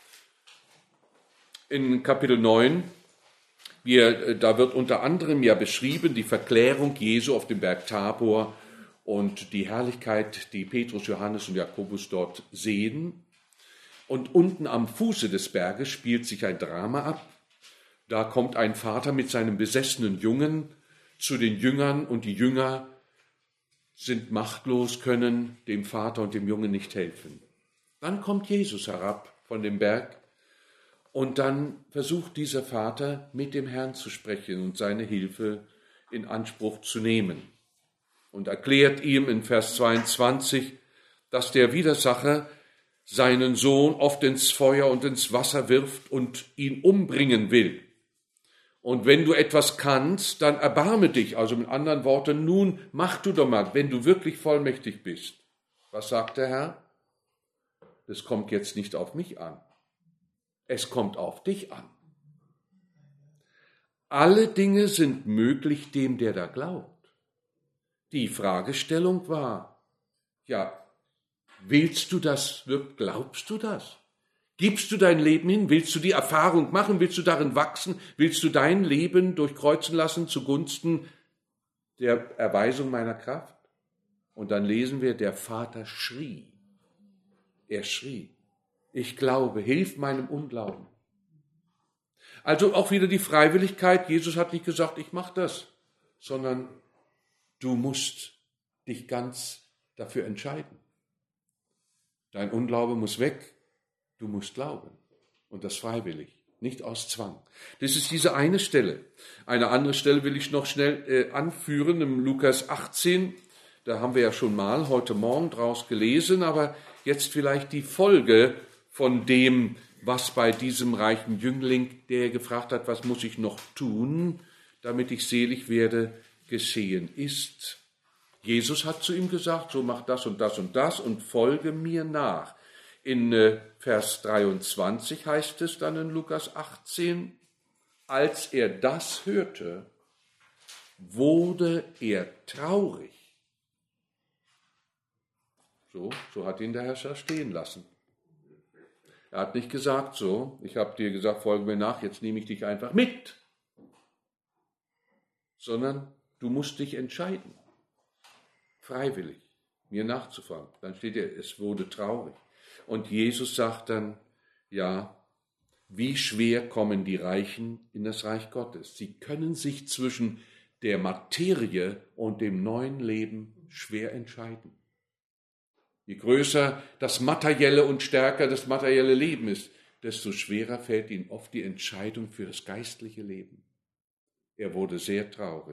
In Kapitel neun, wir, da wird unter anderem ja beschrieben die Verklärung Jesu auf dem Berg Tabor und die Herrlichkeit, die Petrus, Johannes und Jakobus dort sehen. Und unten am Fuße des Berges spielt sich ein Drama ab. Da kommt ein Vater mit seinem besessenen Jungen zu den Jüngern und die Jünger sind machtlos, können dem Vater und dem Jungen nicht helfen. Dann kommt Jesus herab von dem Berg und dann versucht dieser Vater mit dem Herrn zu sprechen und seine Hilfe in Anspruch zu nehmen und erklärt ihm in Vers zweiundzwanzig, dass der Widersacher seinen Sohn oft ins Feuer und ins Wasser wirft und ihn umbringen will. Und wenn du etwas kannst, dann erbarme dich. Also mit anderen Worten, nun mach du doch mal, wenn du wirklich vollmächtig bist. Was sagt der Herr? Das kommt jetzt nicht auf mich an. Es kommt auf dich an. Alle Dinge sind möglich dem, der da glaubt. Die Fragestellung war, ja, willst du das, glaubst du das? Gibst du dein Leben hin? Willst du die Erfahrung machen? Willst du darin wachsen? Willst du dein Leben durchkreuzen lassen zugunsten der Erweisung meiner Kraft? Und dann lesen wir, der Vater schrie. Er schrie, ich glaube, hilf meinem Unglauben. Also auch wieder die Freiwilligkeit. Jesus hat nicht gesagt, ich mache das, sondern du musst dich ganz dafür entscheiden. Dein Unglaube muss weg. Du musst glauben. Und das freiwillig, nicht aus Zwang. Das ist diese eine Stelle. Eine andere Stelle will ich noch schnell äh, anführen, im Lukas achtzehn. Da haben wir ja schon mal heute Morgen draus gelesen, aber jetzt vielleicht die Folge von dem, was bei diesem reichen Jüngling, der gefragt hat, was muss ich noch tun, damit ich selig werde, geschehen ist. Jesus hat zu ihm gesagt, so mach das und das und das und folge mir nach. In äh, Vers dreiundzwanzig heißt es dann in Lukas achtzehn, als er das hörte, wurde er traurig. So, so hat ihn der Herrscher stehen lassen. Er hat nicht gesagt, so, ich habe dir gesagt, folge mir nach, jetzt nehme ich dich einfach mit. Sondern du musst dich entscheiden, freiwillig, mir nachzufolgen. Dann steht ja, es wurde traurig. Und Jesus sagt dann, ja, wie schwer kommen die Reichen in das Reich Gottes. Sie können sich zwischen der Materie und dem neuen Leben schwer entscheiden. Je größer das materielle und stärker das materielle Leben ist, desto schwerer fällt ihnen oft die Entscheidung für das geistliche Leben. Er wurde sehr traurig.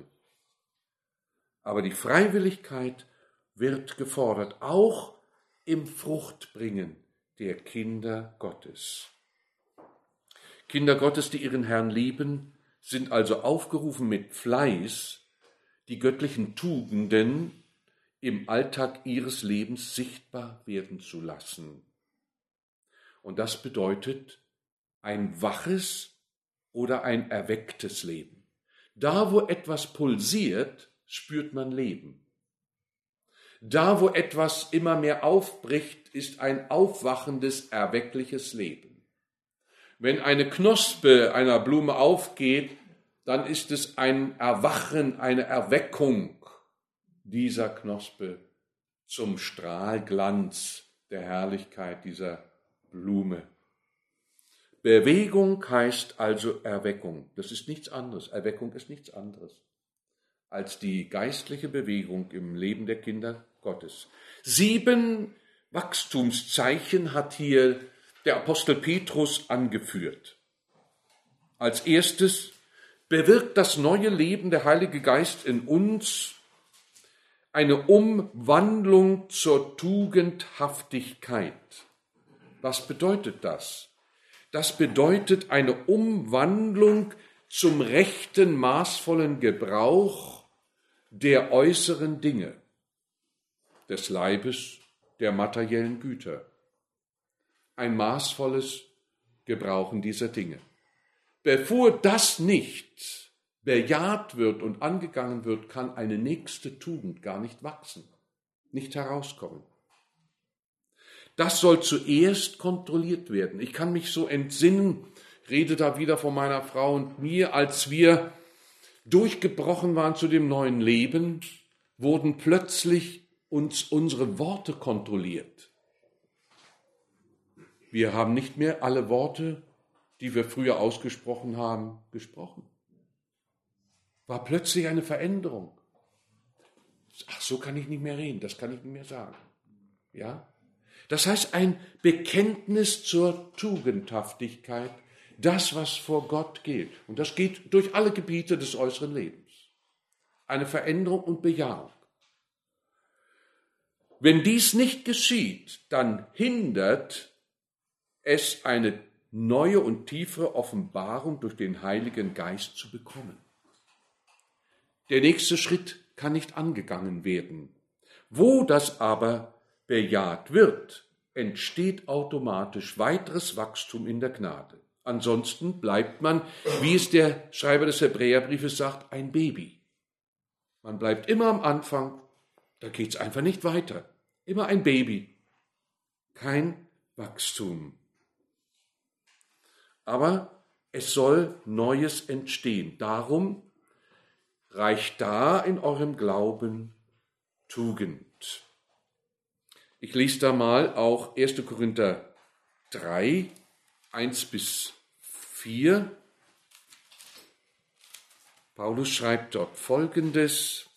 Aber die Freiwilligkeit wird gefordert, auch im Fruchtbringen der Kinder Gottes. Kinder Gottes, die ihren Herrn lieben, sind also aufgerufen, mit Fleiß die göttlichen Tugenden im Alltag ihres Lebens sichtbar werden zu lassen. Und das bedeutet ein waches oder ein erwecktes Leben. Da, wo etwas pulsiert, spürt man Leben. Da, wo etwas immer mehr aufbricht, ist ein aufwachendes, erweckliches Leben. Wenn eine Knospe einer Blume aufgeht, dann ist es ein Erwachen, eine Erweckung dieser Knospe zum Strahlglanz der Herrlichkeit dieser Blume. Bewegung heißt also Erweckung. Das ist nichts anderes. Erweckung ist nichts anderes als die geistliche Bewegung im Leben der Kinder Gottes. Sieben Wachstumszeichen hat hier der Apostel Petrus angeführt. Als erstes bewirkt das neue Leben der Heilige Geist in uns eine Umwandlung zur Tugendhaftigkeit. Was bedeutet das? Das bedeutet eine Umwandlung zum rechten, maßvollen Gebrauch der äußeren Dinge, des Leibes, der materiellen Güter. Ein maßvolles Gebrauchen dieser Dinge. Bevor das nicht bejaht wird und angegangen wird, kann eine nächste Tugend gar nicht wachsen, nicht herauskommen. Das soll zuerst kontrolliert werden. Ich kann mich so entsinnen, rede da wieder von meiner Frau und mir, als wir durchgebrochen waren zu dem neuen Leben, wurden plötzlich uns unsere Worte kontrolliert. Wir haben nicht mehr alle Worte, die wir früher ausgesprochen haben, gesprochen. War plötzlich eine Veränderung. Ach, so kann ich nicht mehr reden, das kann ich nicht mehr sagen. Ja? Das heißt, ein Bekenntnis zur Tugendhaftigkeit, das, was vor Gott gilt. Und das geht durch alle Gebiete des äußeren Lebens. Eine Veränderung und Bejahung. Wenn dies nicht geschieht, dann hindert es eine neue und tiefere Offenbarung durch den Heiligen Geist zu bekommen. Der nächste Schritt kann nicht angegangen werden. Wo das aber bejaht wird, entsteht automatisch weiteres Wachstum in der Gnade. Ansonsten bleibt man, wie es der Schreiber des Hebräerbriefes sagt, ein Baby. Man bleibt immer am Anfang, da geht es einfach nicht weiter. Immer ein Baby, kein Wachstum. Aber es soll Neues entstehen. Darum reicht da in eurem Glauben Tugend. Ich lese da mal auch erster Korinther drei, eins bis vier. Paulus schreibt dort Folgendes.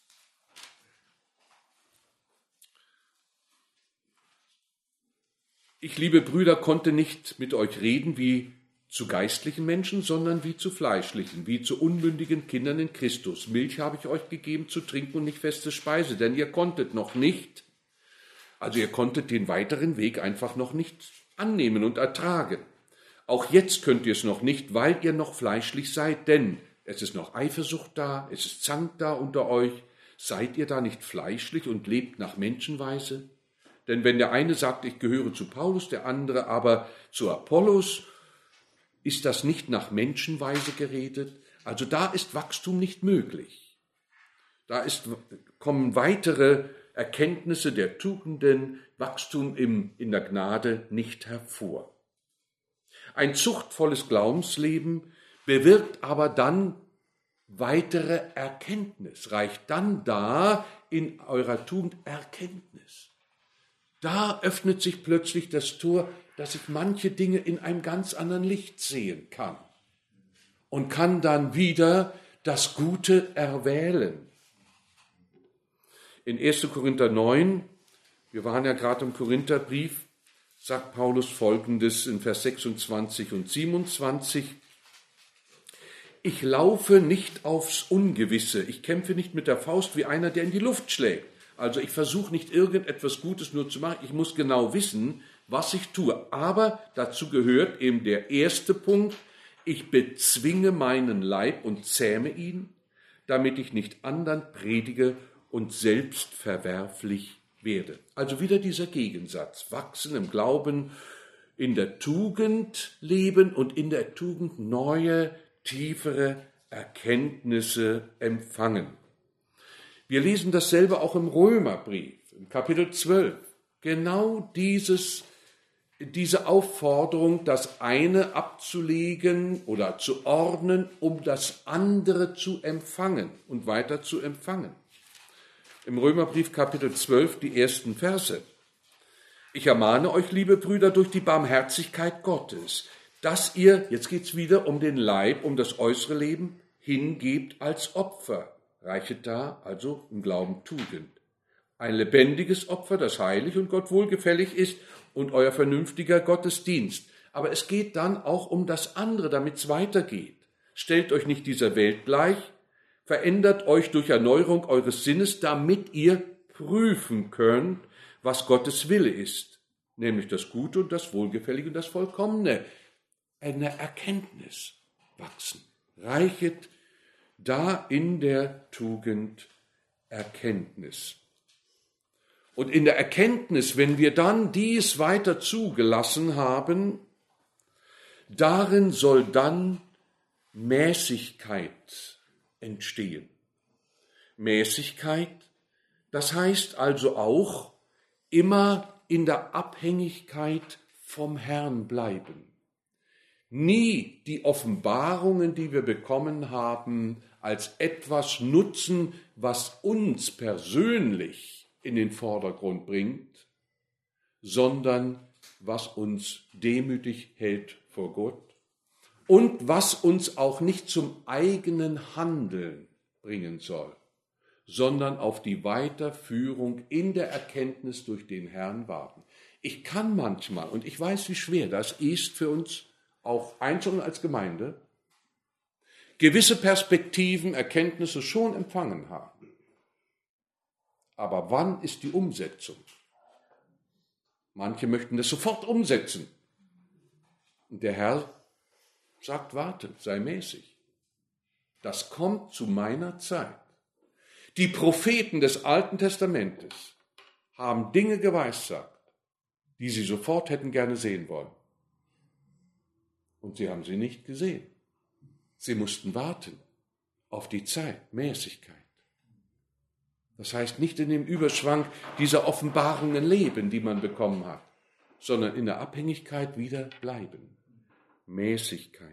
Ich, liebe Brüder, konnte nicht mit euch reden wie zu geistlichen Menschen, sondern wie zu fleischlichen, wie zu unmündigen Kindern in Christus. Milch habe ich euch gegeben zu trinken und nicht feste Speise, denn ihr konntet noch nicht, also ihr konntet den weiteren Weg einfach noch nicht annehmen und ertragen. Auch jetzt könnt ihr es noch nicht, weil ihr noch fleischlich seid, denn es ist noch Eifersucht da, es ist Zank da unter euch. Seid ihr da nicht fleischlich und lebt nach Menschenweise? Denn wenn der eine sagt, ich gehöre zu Paulus, der andere aber zu Apollos, ist das nicht nach Menschenweise geredet? Also da ist Wachstum nicht möglich. Da ist, kommen weitere Erkenntnisse der Tugenden, Wachstum im, in der Gnade nicht hervor. Ein zuchtvolles Glaubensleben bewirkt aber dann weitere Erkenntnis, reicht dann da in eurer Tugend Erkenntnis. Da öffnet sich plötzlich das Tor, dass ich manche Dinge in einem ganz anderen Licht sehen kann und kann dann wieder das Gute erwählen. In erster Korinther neun, wir waren ja gerade im Korintherbrief, sagt Paulus Folgendes in Vers sechsundzwanzig und siebenundzwanzig. Ich laufe nicht aufs Ungewisse, ich kämpfe nicht mit der Faust wie einer, der in die Luft schlägt. Also ich versuche nicht irgendetwas Gutes nur zu machen, ich muss genau wissen, was ich tue. Aber dazu gehört eben der erste Punkt, ich bezwinge meinen Leib und zähme ihn, damit ich nicht anderen predige und selbst verwerflich werde. Also wieder dieser Gegensatz, wachsen im Glauben, in der Tugend leben und in der Tugend neue, tiefere Erkenntnisse empfangen. Wir lesen dasselbe auch im Römerbrief, im Kapitel zwölf. Genau dieses, diese Aufforderung, das eine abzulegen oder zu ordnen, um das andere zu empfangen und weiter zu empfangen. Im Römerbrief Kapitel zwölf, die ersten Verse. Ich ermahne euch, liebe Brüder, durch die Barmherzigkeit Gottes, dass ihr, jetzt geht's wieder um den Leib, um das äußere Leben, hingebt als Opfer. Reichet da also im Glauben Tugend. Ein lebendiges Opfer, das heilig und Gott wohlgefällig ist und euer vernünftiger Gottesdienst. Aber es geht dann auch um das andere, damit es weitergeht. Stellt euch nicht dieser Welt gleich, verändert euch durch Erneuerung eures Sinnes, damit ihr prüfen könnt, was Gottes Wille ist, nämlich das Gute und das Wohlgefällige und das Vollkommene. Eine Erkenntnis wachsen. Reichet da in der Tugend Erkenntnis. Und in der Erkenntnis, wenn wir dann dies weiter zugelassen haben, darin soll dann Mäßigkeit entstehen. Mäßigkeit, das heißt also auch immer in der Abhängigkeit vom Herrn bleiben. Nie die Offenbarungen, die wir bekommen haben, als etwas nutzen, was uns persönlich in den Vordergrund bringt, sondern was uns demütig hält vor Gott und was uns auch nicht zum eigenen Handeln bringen soll, sondern auf die Weiterführung in der Erkenntnis durch den Herrn warten. Ich kann manchmal, und ich weiß, wie schwer das ist für uns, auch einzeln als Gemeinde, gewisse Perspektiven, Erkenntnisse schon empfangen haben. Aber wann ist die Umsetzung? Manche möchten das sofort umsetzen. Und der Herr sagt, warte, sei mäßig. Das kommt zu meiner Zeit. Die Propheten des Alten Testamentes haben Dinge geweissagt, die sie sofort hätten gerne sehen wollen. Und sie haben sie nicht gesehen. Sie mussten warten auf die Zeit, Mäßigkeit. Das heißt, nicht in dem Überschwang dieser Offenbarungen leben, die man bekommen hat, sondern in der Abhängigkeit wieder bleiben. Mäßigkeit.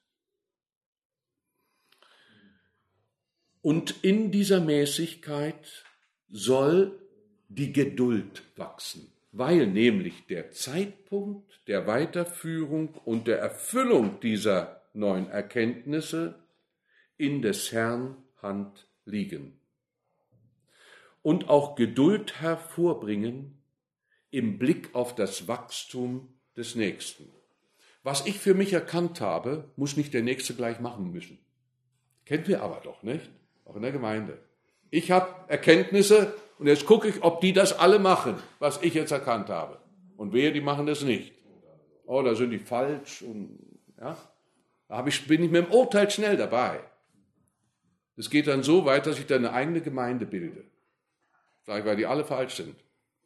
Und in dieser Mäßigkeit soll die Geduld wachsen, weil nämlich der Zeitpunkt der Weiterführung und der Erfüllung dieser neuen Erkenntnisse in des Herrn Hand liegen. Und auch Geduld hervorbringen im Blick auf das Wachstum des Nächsten. Was ich für mich erkannt habe, muss nicht der Nächste gleich machen müssen. Kennen wir aber doch, nicht? Auch in der Gemeinde. Ich habe Erkenntnisse und jetzt gucke ich, ob die das alle machen, was ich jetzt erkannt habe. Und wehe, die machen das nicht. Oh, da sind die falsch. Und, ja, da habe ich, bin ich mit dem Urteil schnell dabei. Es geht dann so weit, dass ich dann eine eigene Gemeinde bilde. Vielleicht, weil die alle falsch sind.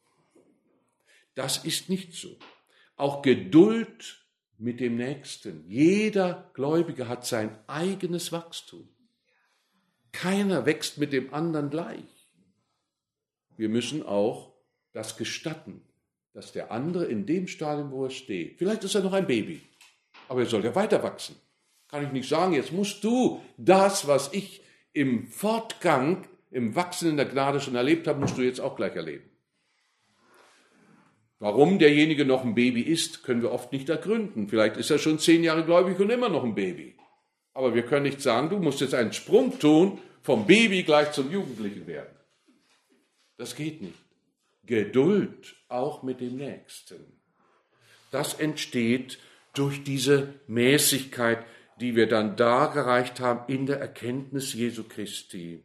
Das ist nicht so. Auch Geduld mit dem Nächsten. Jeder Gläubige hat sein eigenes Wachstum. Keiner wächst mit dem anderen gleich. Wir müssen auch das gestatten, dass der andere in dem Stadium, wo er steht, vielleicht ist er noch ein Baby, aber er soll ja weiter wachsen. Kann ich nicht sagen, jetzt musst du das, was ich im Fortgang, im Wachsen in der Gnade schon erlebt habe, musst du jetzt auch gleich erleben. Warum derjenige noch ein Baby ist, können wir oft nicht ergründen. Vielleicht ist er schon zehn Jahre gläubig und immer noch ein Baby. Aber wir können nicht sagen, du musst jetzt einen Sprung tun, vom Baby gleich zum Jugendlichen werden. Das geht nicht. Geduld auch mit dem Nächsten. Das entsteht durch diese Mäßigkeit, die wir dann dargereicht haben in der Erkenntnis Jesu Christi.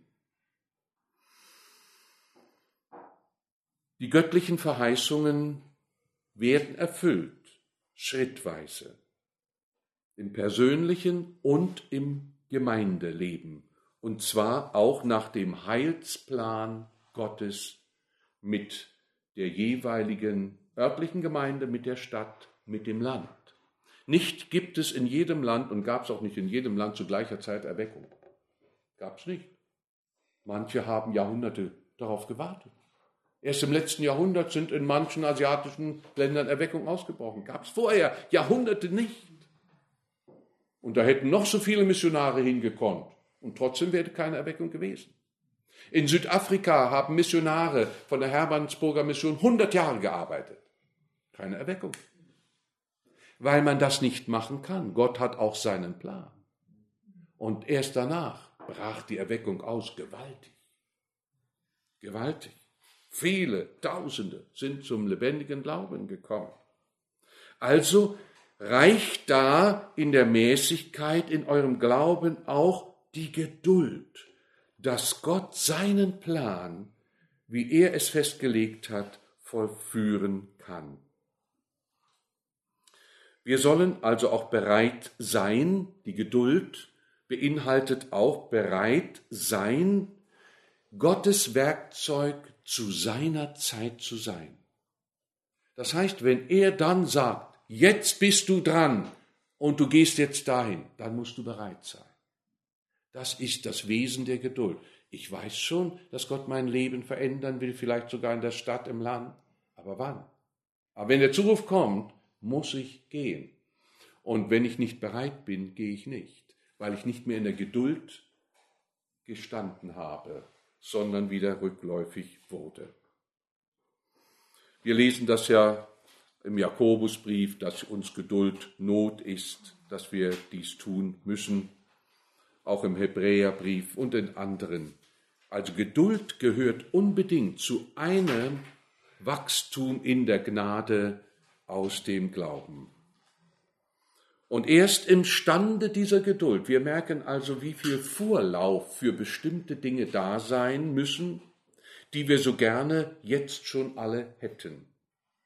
Die göttlichen Verheißungen werden erfüllt, schrittweise, im persönlichen und im Gemeindeleben, und zwar auch nach dem Heilsplan Gottes mit der jeweiligen örtlichen Gemeinde, mit der Stadt, mit dem Land. Nicht gibt es in jedem Land und gab es auch nicht in jedem Land zu gleicher Zeit Erweckung. Gab es nicht. Manche haben Jahrhunderte darauf gewartet. Erst im letzten Jahrhundert sind in manchen asiatischen Ländern Erweckung ausgebrochen. Gab es vorher Jahrhunderte nicht. Und da hätten noch so viele Missionare hingekommen. Und trotzdem wäre keine Erweckung gewesen. In Südafrika haben Missionare von der Hermannsburger Mission hundert Jahre gearbeitet. Keine Erweckung. Weil man das nicht machen kann. Gott hat auch seinen Plan. Und erst danach brach die Erweckung aus. Gewaltig. Gewaltig. Viele, Tausende sind zum lebendigen Glauben gekommen. Also reicht da in der Mäßigkeit, in eurem Glauben auch die Geduld, dass Gott seinen Plan, wie er es festgelegt hat, vollführen kann. Wir sollen also auch bereit sein, die Geduld beinhaltet auch bereit sein, Gottes Werkzeug zu seiner Zeit zu sein. Das heißt, wenn er dann sagt, jetzt bist du dran und du gehst jetzt dahin, dann musst du bereit sein. Das ist das Wesen der Geduld. Ich weiß schon, dass Gott mein Leben verändern will, vielleicht sogar in der Stadt, im Land. Aber wann? Aber wenn der Zuruf kommt, muss ich gehen. Und wenn ich nicht bereit bin, gehe ich nicht, weil ich nicht mehr in der Geduld gestanden habe, sondern wieder rückläufig wurde. Wir lesen das ja im Jakobusbrief, dass uns Geduld Not ist, dass wir dies tun müssen, auch im Hebräerbrief und in anderen. Also Geduld gehört unbedingt zu einem Wachstum in der Gnade aus dem Glauben. Und erst imstande dieser Geduld, wir merken also, wie viel Vorlauf für bestimmte Dinge da sein müssen, die wir so gerne jetzt schon alle hätten.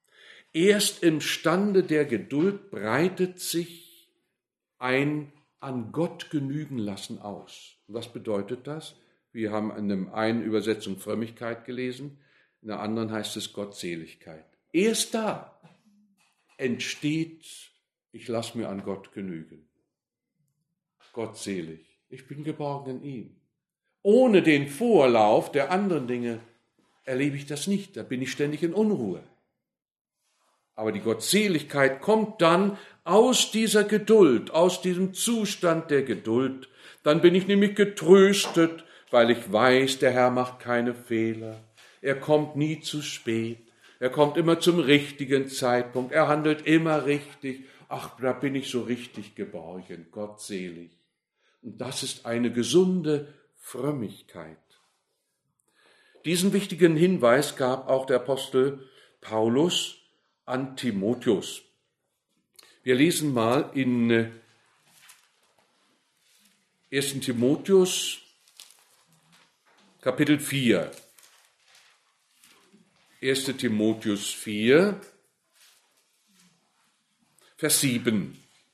Erst im Stande der Geduld breitet sich ein an Gott genügen lassen aus. Was bedeutet das? Wir haben in der einen Übersetzung Frömmigkeit gelesen, in der anderen heißt es Gottseligkeit. Erst da entsteht, ich lasse mir an Gott genügen. Gottselig. Ich bin geborgen in ihm. Ohne den Vorlauf der anderen Dinge erlebe ich das nicht. Da bin ich ständig in Unruhe. Aber die Gottseligkeit kommt dann aus dieser Geduld, aus diesem Zustand der Geduld. Dann bin ich nämlich getröstet, weil ich weiß, der Herr macht keine Fehler. Er kommt nie zu spät. Er kommt immer zum richtigen Zeitpunkt. Er handelt immer richtig. Ach, da bin ich so richtig geborgen, gottselig. Und das ist eine gesunde Frömmigkeit. Diesen wichtigen Hinweis gab auch der Apostel Paulus an Timotheus. Wir lesen mal in ersten Timotheus Kapitel vier. erster Timotheus vier, Vers sieben.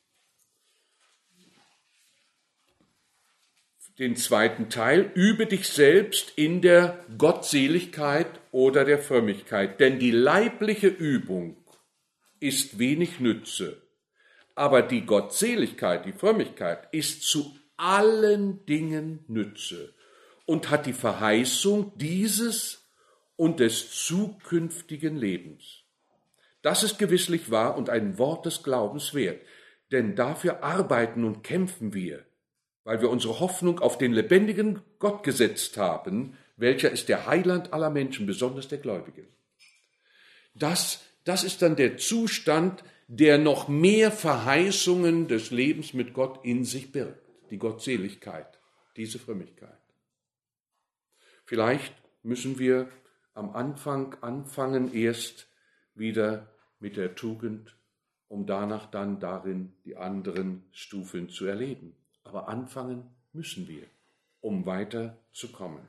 Den zweiten Teil, übe dich selbst in der Gottseligkeit oder der Frömmigkeit, denn die leibliche Übung ist wenig Nütze, aber die Gottseligkeit, die Frömmigkeit ist zu allen Dingen Nütze und hat die Verheißung dieses und des zukünftigen Lebens. Das ist gewisslich wahr und ein Wort des Glaubens wert, denn dafür arbeiten und kämpfen wir, weil wir unsere Hoffnung auf den lebendigen Gott gesetzt haben, welcher ist der Heiland aller Menschen, besonders der Gläubigen. Das, das ist dann der Zustand, der noch mehr Verheißungen des Lebens mit Gott in sich birgt, die Gottseligkeit, diese Frömmigkeit. Vielleicht müssen wir am Anfang anfangen, erst wieder mit der Tugend, um danach dann darin die anderen Stufen zu erleben. Aber anfangen müssen wir, um weiterzukommen.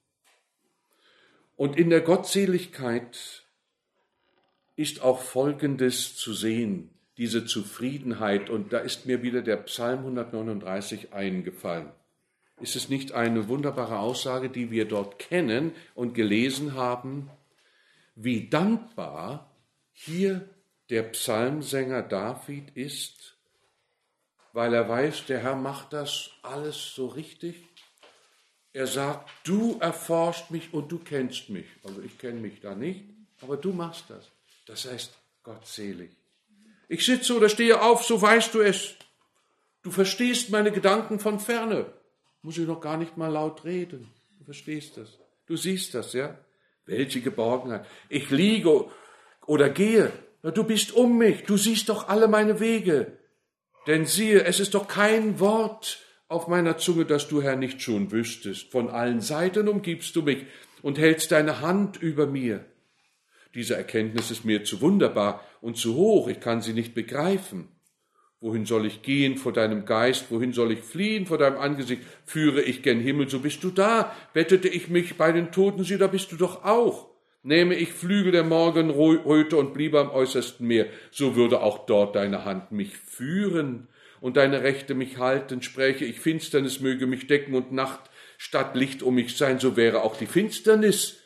Und in der Gottseligkeit ist auch Folgendes zu sehen, diese Zufriedenheit. Und da ist mir wieder der Psalm hundertneununddreißig eingefallen. Ist es nicht eine wunderbare Aussage, die wir dort kennen und gelesen haben, wie dankbar hier der Psalmsänger David ist, weil er weiß, der Herr macht das alles so richtig. Er sagt, du erforscht mich und du kennst mich. Also ich kenne mich da nicht, aber du machst das. Das heißt, gottselig. Ich sitze oder stehe auf, so weißt du es. Du verstehst meine Gedanken von ferne. Muss ich noch gar nicht mal laut reden. Du verstehst das. Du siehst das, ja? Welche Geborgenheit. Ich liege oder gehe. Na, du bist um mich. Du siehst doch alle meine Wege. Denn siehe, es ist doch kein Wort auf meiner Zunge, das du, Herr, nicht schon wüsstest. Von allen Seiten umgibst du mich und hältst deine Hand über mir. Diese Erkenntnis ist mir zu wunderbar und zu hoch. Ich kann sie nicht begreifen. Wohin soll ich gehen vor deinem Geist? Wohin soll ich fliehen vor deinem Angesicht? Führe ich gen Himmel, so bist du da. Bettete ich mich bei den Toten, sieh, da bist du doch auch. Nähme ich Flügel der Morgenröte und bliebe am äußersten Meer, so würde auch dort deine Hand mich führen und deine Rechte mich halten. Spräche ich, Finsternis möge mich decken und Nacht statt Licht um mich sein, so wäre auch die Finsternis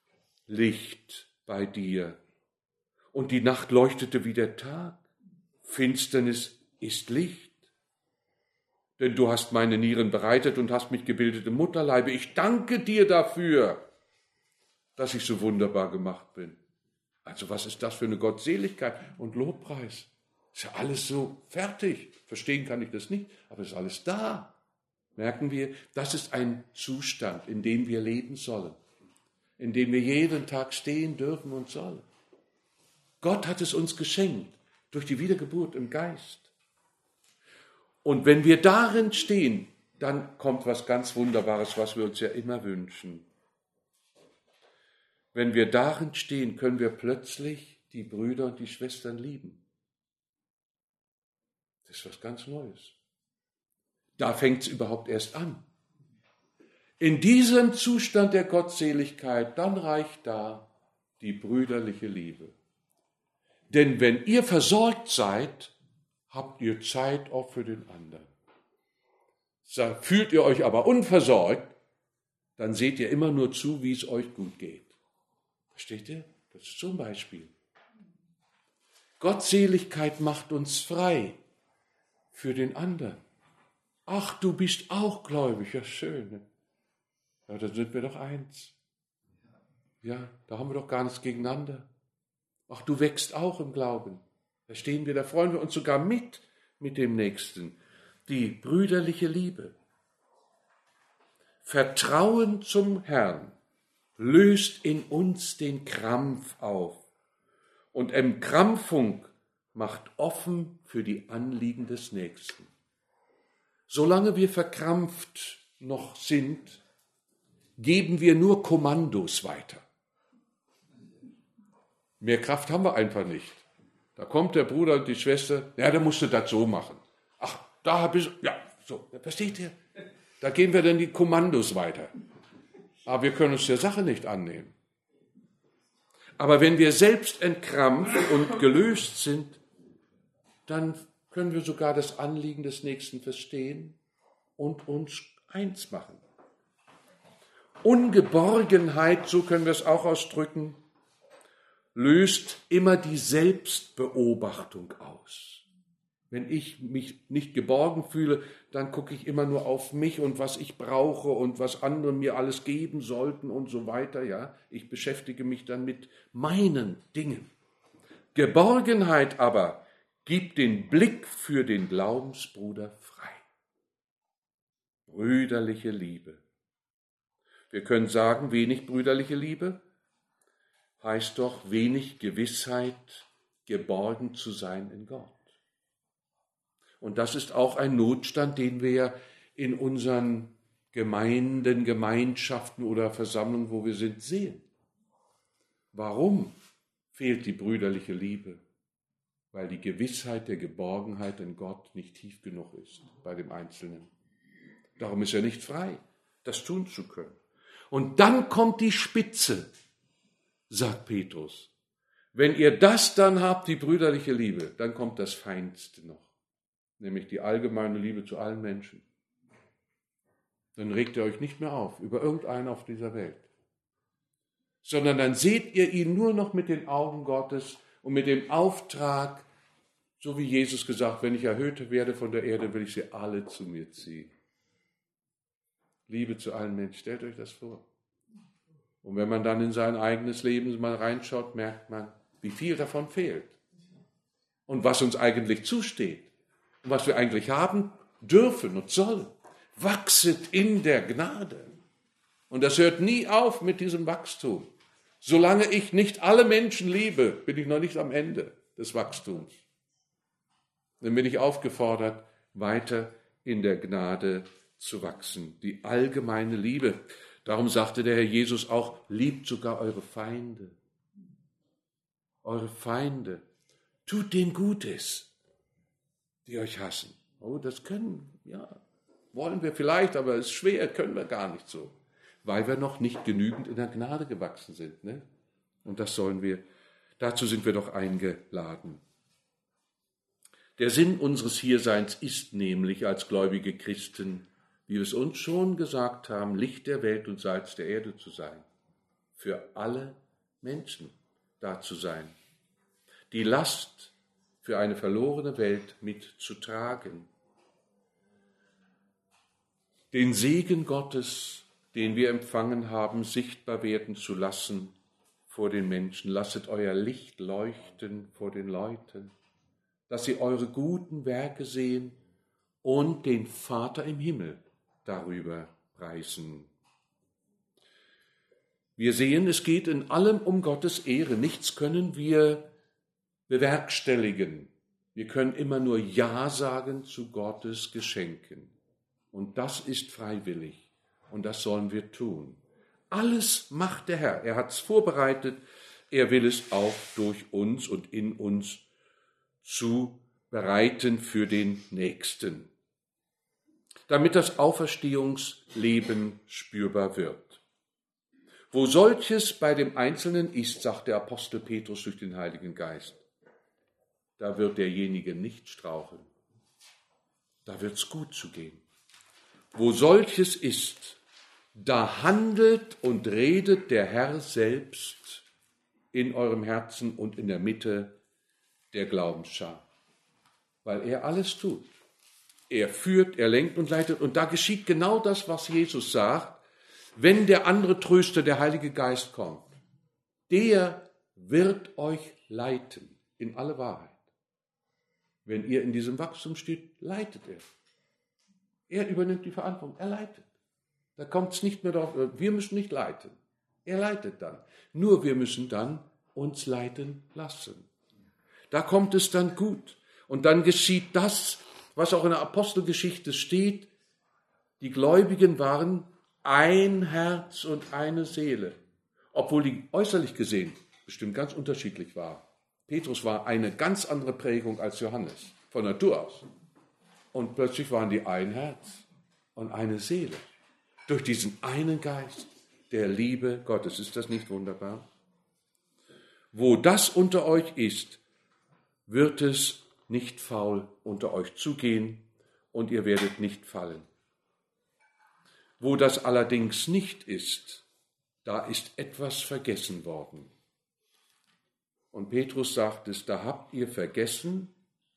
Licht bei dir. Und die Nacht leuchtete wie der Tag. Finsternis ist Licht. Denn du hast meine Nieren bereitet und hast mich gebildet im Mutterleibe. Ich danke dir dafür, dass ich so wunderbar gemacht bin. Also was ist das für eine Gottseligkeit und Lobpreis? Ist ja alles so fertig. Verstehen kann ich das nicht, aber ist alles da. Merken wir, das ist ein Zustand, in dem wir leben sollen, in dem wir jeden Tag stehen dürfen und sollen. Gott hat es uns geschenkt durch die Wiedergeburt im Geist. Und wenn wir darin stehen, dann kommt was ganz Wunderbares, was wir uns ja immer wünschen. Wenn wir darin stehen, können wir plötzlich die Brüder und die Schwestern lieben. Das ist was ganz Neues. Da fängt es überhaupt erst an. In diesem Zustand der Gottseligkeit, dann reicht da die brüderliche Liebe. Denn wenn ihr versorgt seid, habt ihr Zeit auch für den anderen. Fühlt ihr euch aber unversorgt, dann seht ihr immer nur zu, wie es euch gut geht. Versteht ihr? Das ist so ein Beispiel. Gottseligkeit macht uns frei für den anderen. Ach, du bist auch gläubig, ja schön. Ja, dann sind wir doch eins. Ja, da haben wir doch gar nichts gegeneinander. Ach, du wächst auch im Glauben. Da stehen wir, da freuen wir uns sogar mit, mit dem Nächsten. Die brüderliche Liebe. Vertrauen zum Herrn löst in uns den Krampf auf. Und Entkrampfung macht offen für die Anliegen des Nächsten. Solange wir verkrampft noch sind, geben wir nur Kommandos weiter. Mehr Kraft haben wir einfach nicht. Da kommt der Bruder und die Schwester, ja, der musste das so machen. Ach, da habe ich, ja, so, versteht ihr? Da geben wir dann die Kommandos weiter. Aber wir können uns der Sache nicht annehmen. Aber wenn wir selbst entkrampft und gelöst sind, dann können wir sogar das Anliegen des Nächsten verstehen und uns eins machen. Ungeborgenheit, so können wir es auch ausdrücken, löst immer die Selbstbeobachtung aus. Wenn ich mich nicht geborgen fühle, dann gucke ich immer nur auf mich und was ich brauche und was andere mir alles geben sollten und so weiter. Ja, ich beschäftige mich dann mit meinen Dingen. Geborgenheit aber gibt den Blick für den Glaubensbruder frei. Brüderliche Liebe. Wir können sagen, wenig brüderliche Liebe heißt doch wenig Gewissheit, geborgen zu sein in Gott. Und das ist auch ein Notstand, den wir in unseren Gemeinden, Gemeinschaften oder Versammlungen, wo wir sind, sehen. Warum fehlt die brüderliche Liebe? Weil die Gewissheit der Geborgenheit in Gott nicht tief genug ist bei dem Einzelnen. Darum ist er nicht frei, das tun zu können. Und dann kommt die Spitze, sagt Petrus. Wenn ihr das dann habt, die brüderliche Liebe, dann kommt das Feinste noch, nämlich die allgemeine Liebe zu allen Menschen. Dann regt ihr euch nicht mehr auf über irgendeinen auf dieser Welt, sondern dann seht ihr ihn nur noch mit den Augen Gottes und mit dem Auftrag, so wie Jesus gesagt, wenn ich erhöht werde von der Erde, will ich sie alle zu mir ziehen. Liebe zu allen Menschen, stellt euch das vor. Und wenn man dann in sein eigenes Leben mal reinschaut, merkt man, wie viel davon fehlt. Und was uns eigentlich zusteht. Und was wir eigentlich haben dürfen und sollen. Wachset in der Gnade. Und das hört nie auf mit diesem Wachstum. Solange ich nicht alle Menschen liebe, bin ich noch nicht am Ende des Wachstums. Dann bin ich aufgefordert, weiter in der Gnade zu wachsen. Die allgemeine Liebe. Darum sagte der Herr Jesus auch, liebt sogar eure Feinde. Eure Feinde. Tut denen Gutes, die euch hassen. Oh, das können, ja, wollen wir vielleicht, aber es ist schwer, können wir gar nicht so. Weil wir noch nicht genügend in der Gnade gewachsen sind. Ne? Und das sollen wir, dazu sind wir doch eingeladen. Der Sinn unseres Hierseins ist nämlich als gläubige Christen, wie wir es uns schon gesagt haben, Licht der Welt und Salz der Erde zu sein. Für alle Menschen da zu sein. Die Last für eine verlorene Welt mitzutragen. Den Segen Gottes, den wir empfangen haben, sichtbar werden zu lassen vor den Menschen. Lasset euer Licht leuchten vor den Leuten, dass sie eure guten Werke sehen und den Vater im Himmel darüber preisen. Wir sehen, es geht in allem um Gottes Ehre. Nichts können wir bewerkstelligen. Wir können immer nur Ja sagen zu Gottes Geschenken. Und das ist freiwillig. Und das sollen wir tun. Alles macht der Herr. Er hat es vorbereitet. Er will es auch durch uns und in uns zubereiten für den Nächsten, damit das Auferstehungsleben spürbar wird. Wo solches bei dem Einzelnen ist, sagt der Apostel Petrus durch den Heiligen Geist, da wird derjenige nicht straucheln. Da wird es gut zugehen. Wo solches ist, da handelt und redet der Herr selbst in eurem Herzen und in der Mitte der Glaubensschar. Weil er alles tut. Er führt, er lenkt und leitet. Und da geschieht genau das, was Jesus sagt, wenn der andere Tröster, der Heilige Geist, kommt. Der wird euch leiten in alle Wahrheit. Wenn ihr in diesem Wachstum steht, leitet er. Er übernimmt die Verantwortung, er leitet. Da kommt es nicht mehr darauf, wir müssen nicht leiten. Er leitet dann. Nur wir müssen dann uns leiten lassen. Da kommt es dann gut. Und dann geschieht das, was auch in der Apostelgeschichte steht. Die Gläubigen waren ein Herz und eine Seele. Obwohl die äußerlich gesehen bestimmt ganz unterschiedlich war. Petrus war eine ganz andere Prägung als Johannes, von Natur aus. Und plötzlich waren die ein Herz und eine Seele. Durch diesen einen Geist der Liebe Gottes. Ist das nicht wunderbar? Wo das unter euch ist, wird es nicht faul unter euch zugehen und ihr werdet nicht fallen. Wo das allerdings nicht ist, da ist etwas vergessen worden. Und Petrus sagt es, da habt ihr vergessen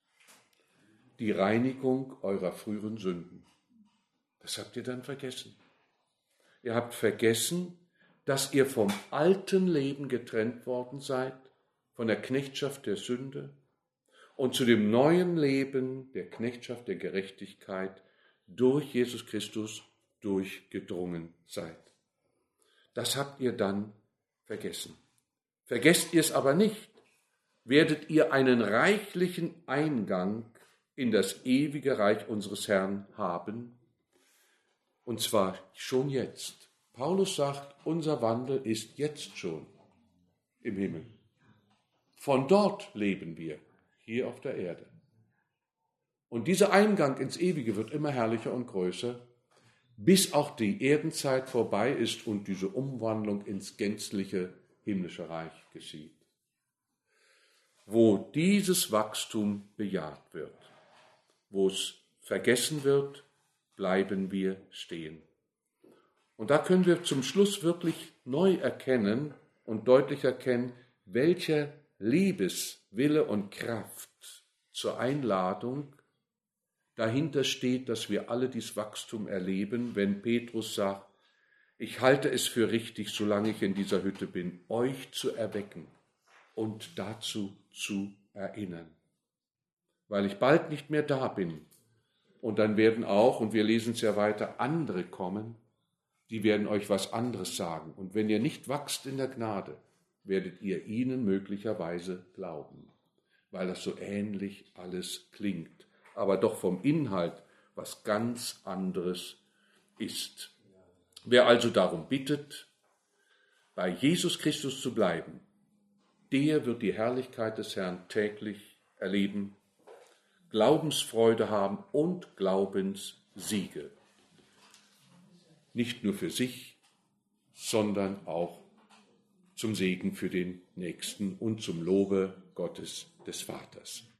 die Reinigung eurer früheren Sünden. Das habt ihr dann vergessen. Ihr habt vergessen, dass ihr vom alten Leben getrennt worden seid, von der Knechtschaft der Sünde und zu dem neuen Leben der Knechtschaft der Gerechtigkeit durch Jesus Christus durchgedrungen seid. Das habt ihr dann vergessen. Vergesst ihr es aber nicht, werdet ihr einen reichlichen Eingang in das ewige Reich unseres Herrn haben, und zwar schon jetzt. Paulus sagt, unser Wandel ist jetzt schon im Himmel. Von dort leben wir, hier auf der Erde. Und dieser Eingang ins Ewige wird immer herrlicher und größer, bis auch die Erdenzeit vorbei ist und diese Umwandlung ins gänzliche himmlische Reich geschieht. Wo dieses Wachstum bejaht wird, wo es vergessen wird, bleiben wir stehen. Und da können wir zum Schluss wirklich neu erkennen und deutlich erkennen, welcher Liebeswille und Kraft zur Einladung dahinter steht, dass wir alle dieses Wachstum erleben, wenn Petrus sagt, ich halte es für richtig, solange ich in dieser Hütte bin, euch zu erwecken und dazu zu erinnern. Weil ich bald nicht mehr da bin. Und dann werden auch, und wir lesen es ja weiter, andere kommen, die werden euch was anderes sagen. Und wenn ihr nicht wachst in der Gnade, werdet ihr ihnen möglicherweise glauben, weil das so ähnlich alles klingt, aber doch vom Inhalt was ganz anderes ist. Wer also darum bittet, bei Jesus Christus zu bleiben, der wird die Herrlichkeit des Herrn täglich erleben, Glaubensfreude haben und Glaubenssiege. Nicht nur für sich, sondern auch zum Segen für den Nächsten und zum Lobe Gottes des Vaters.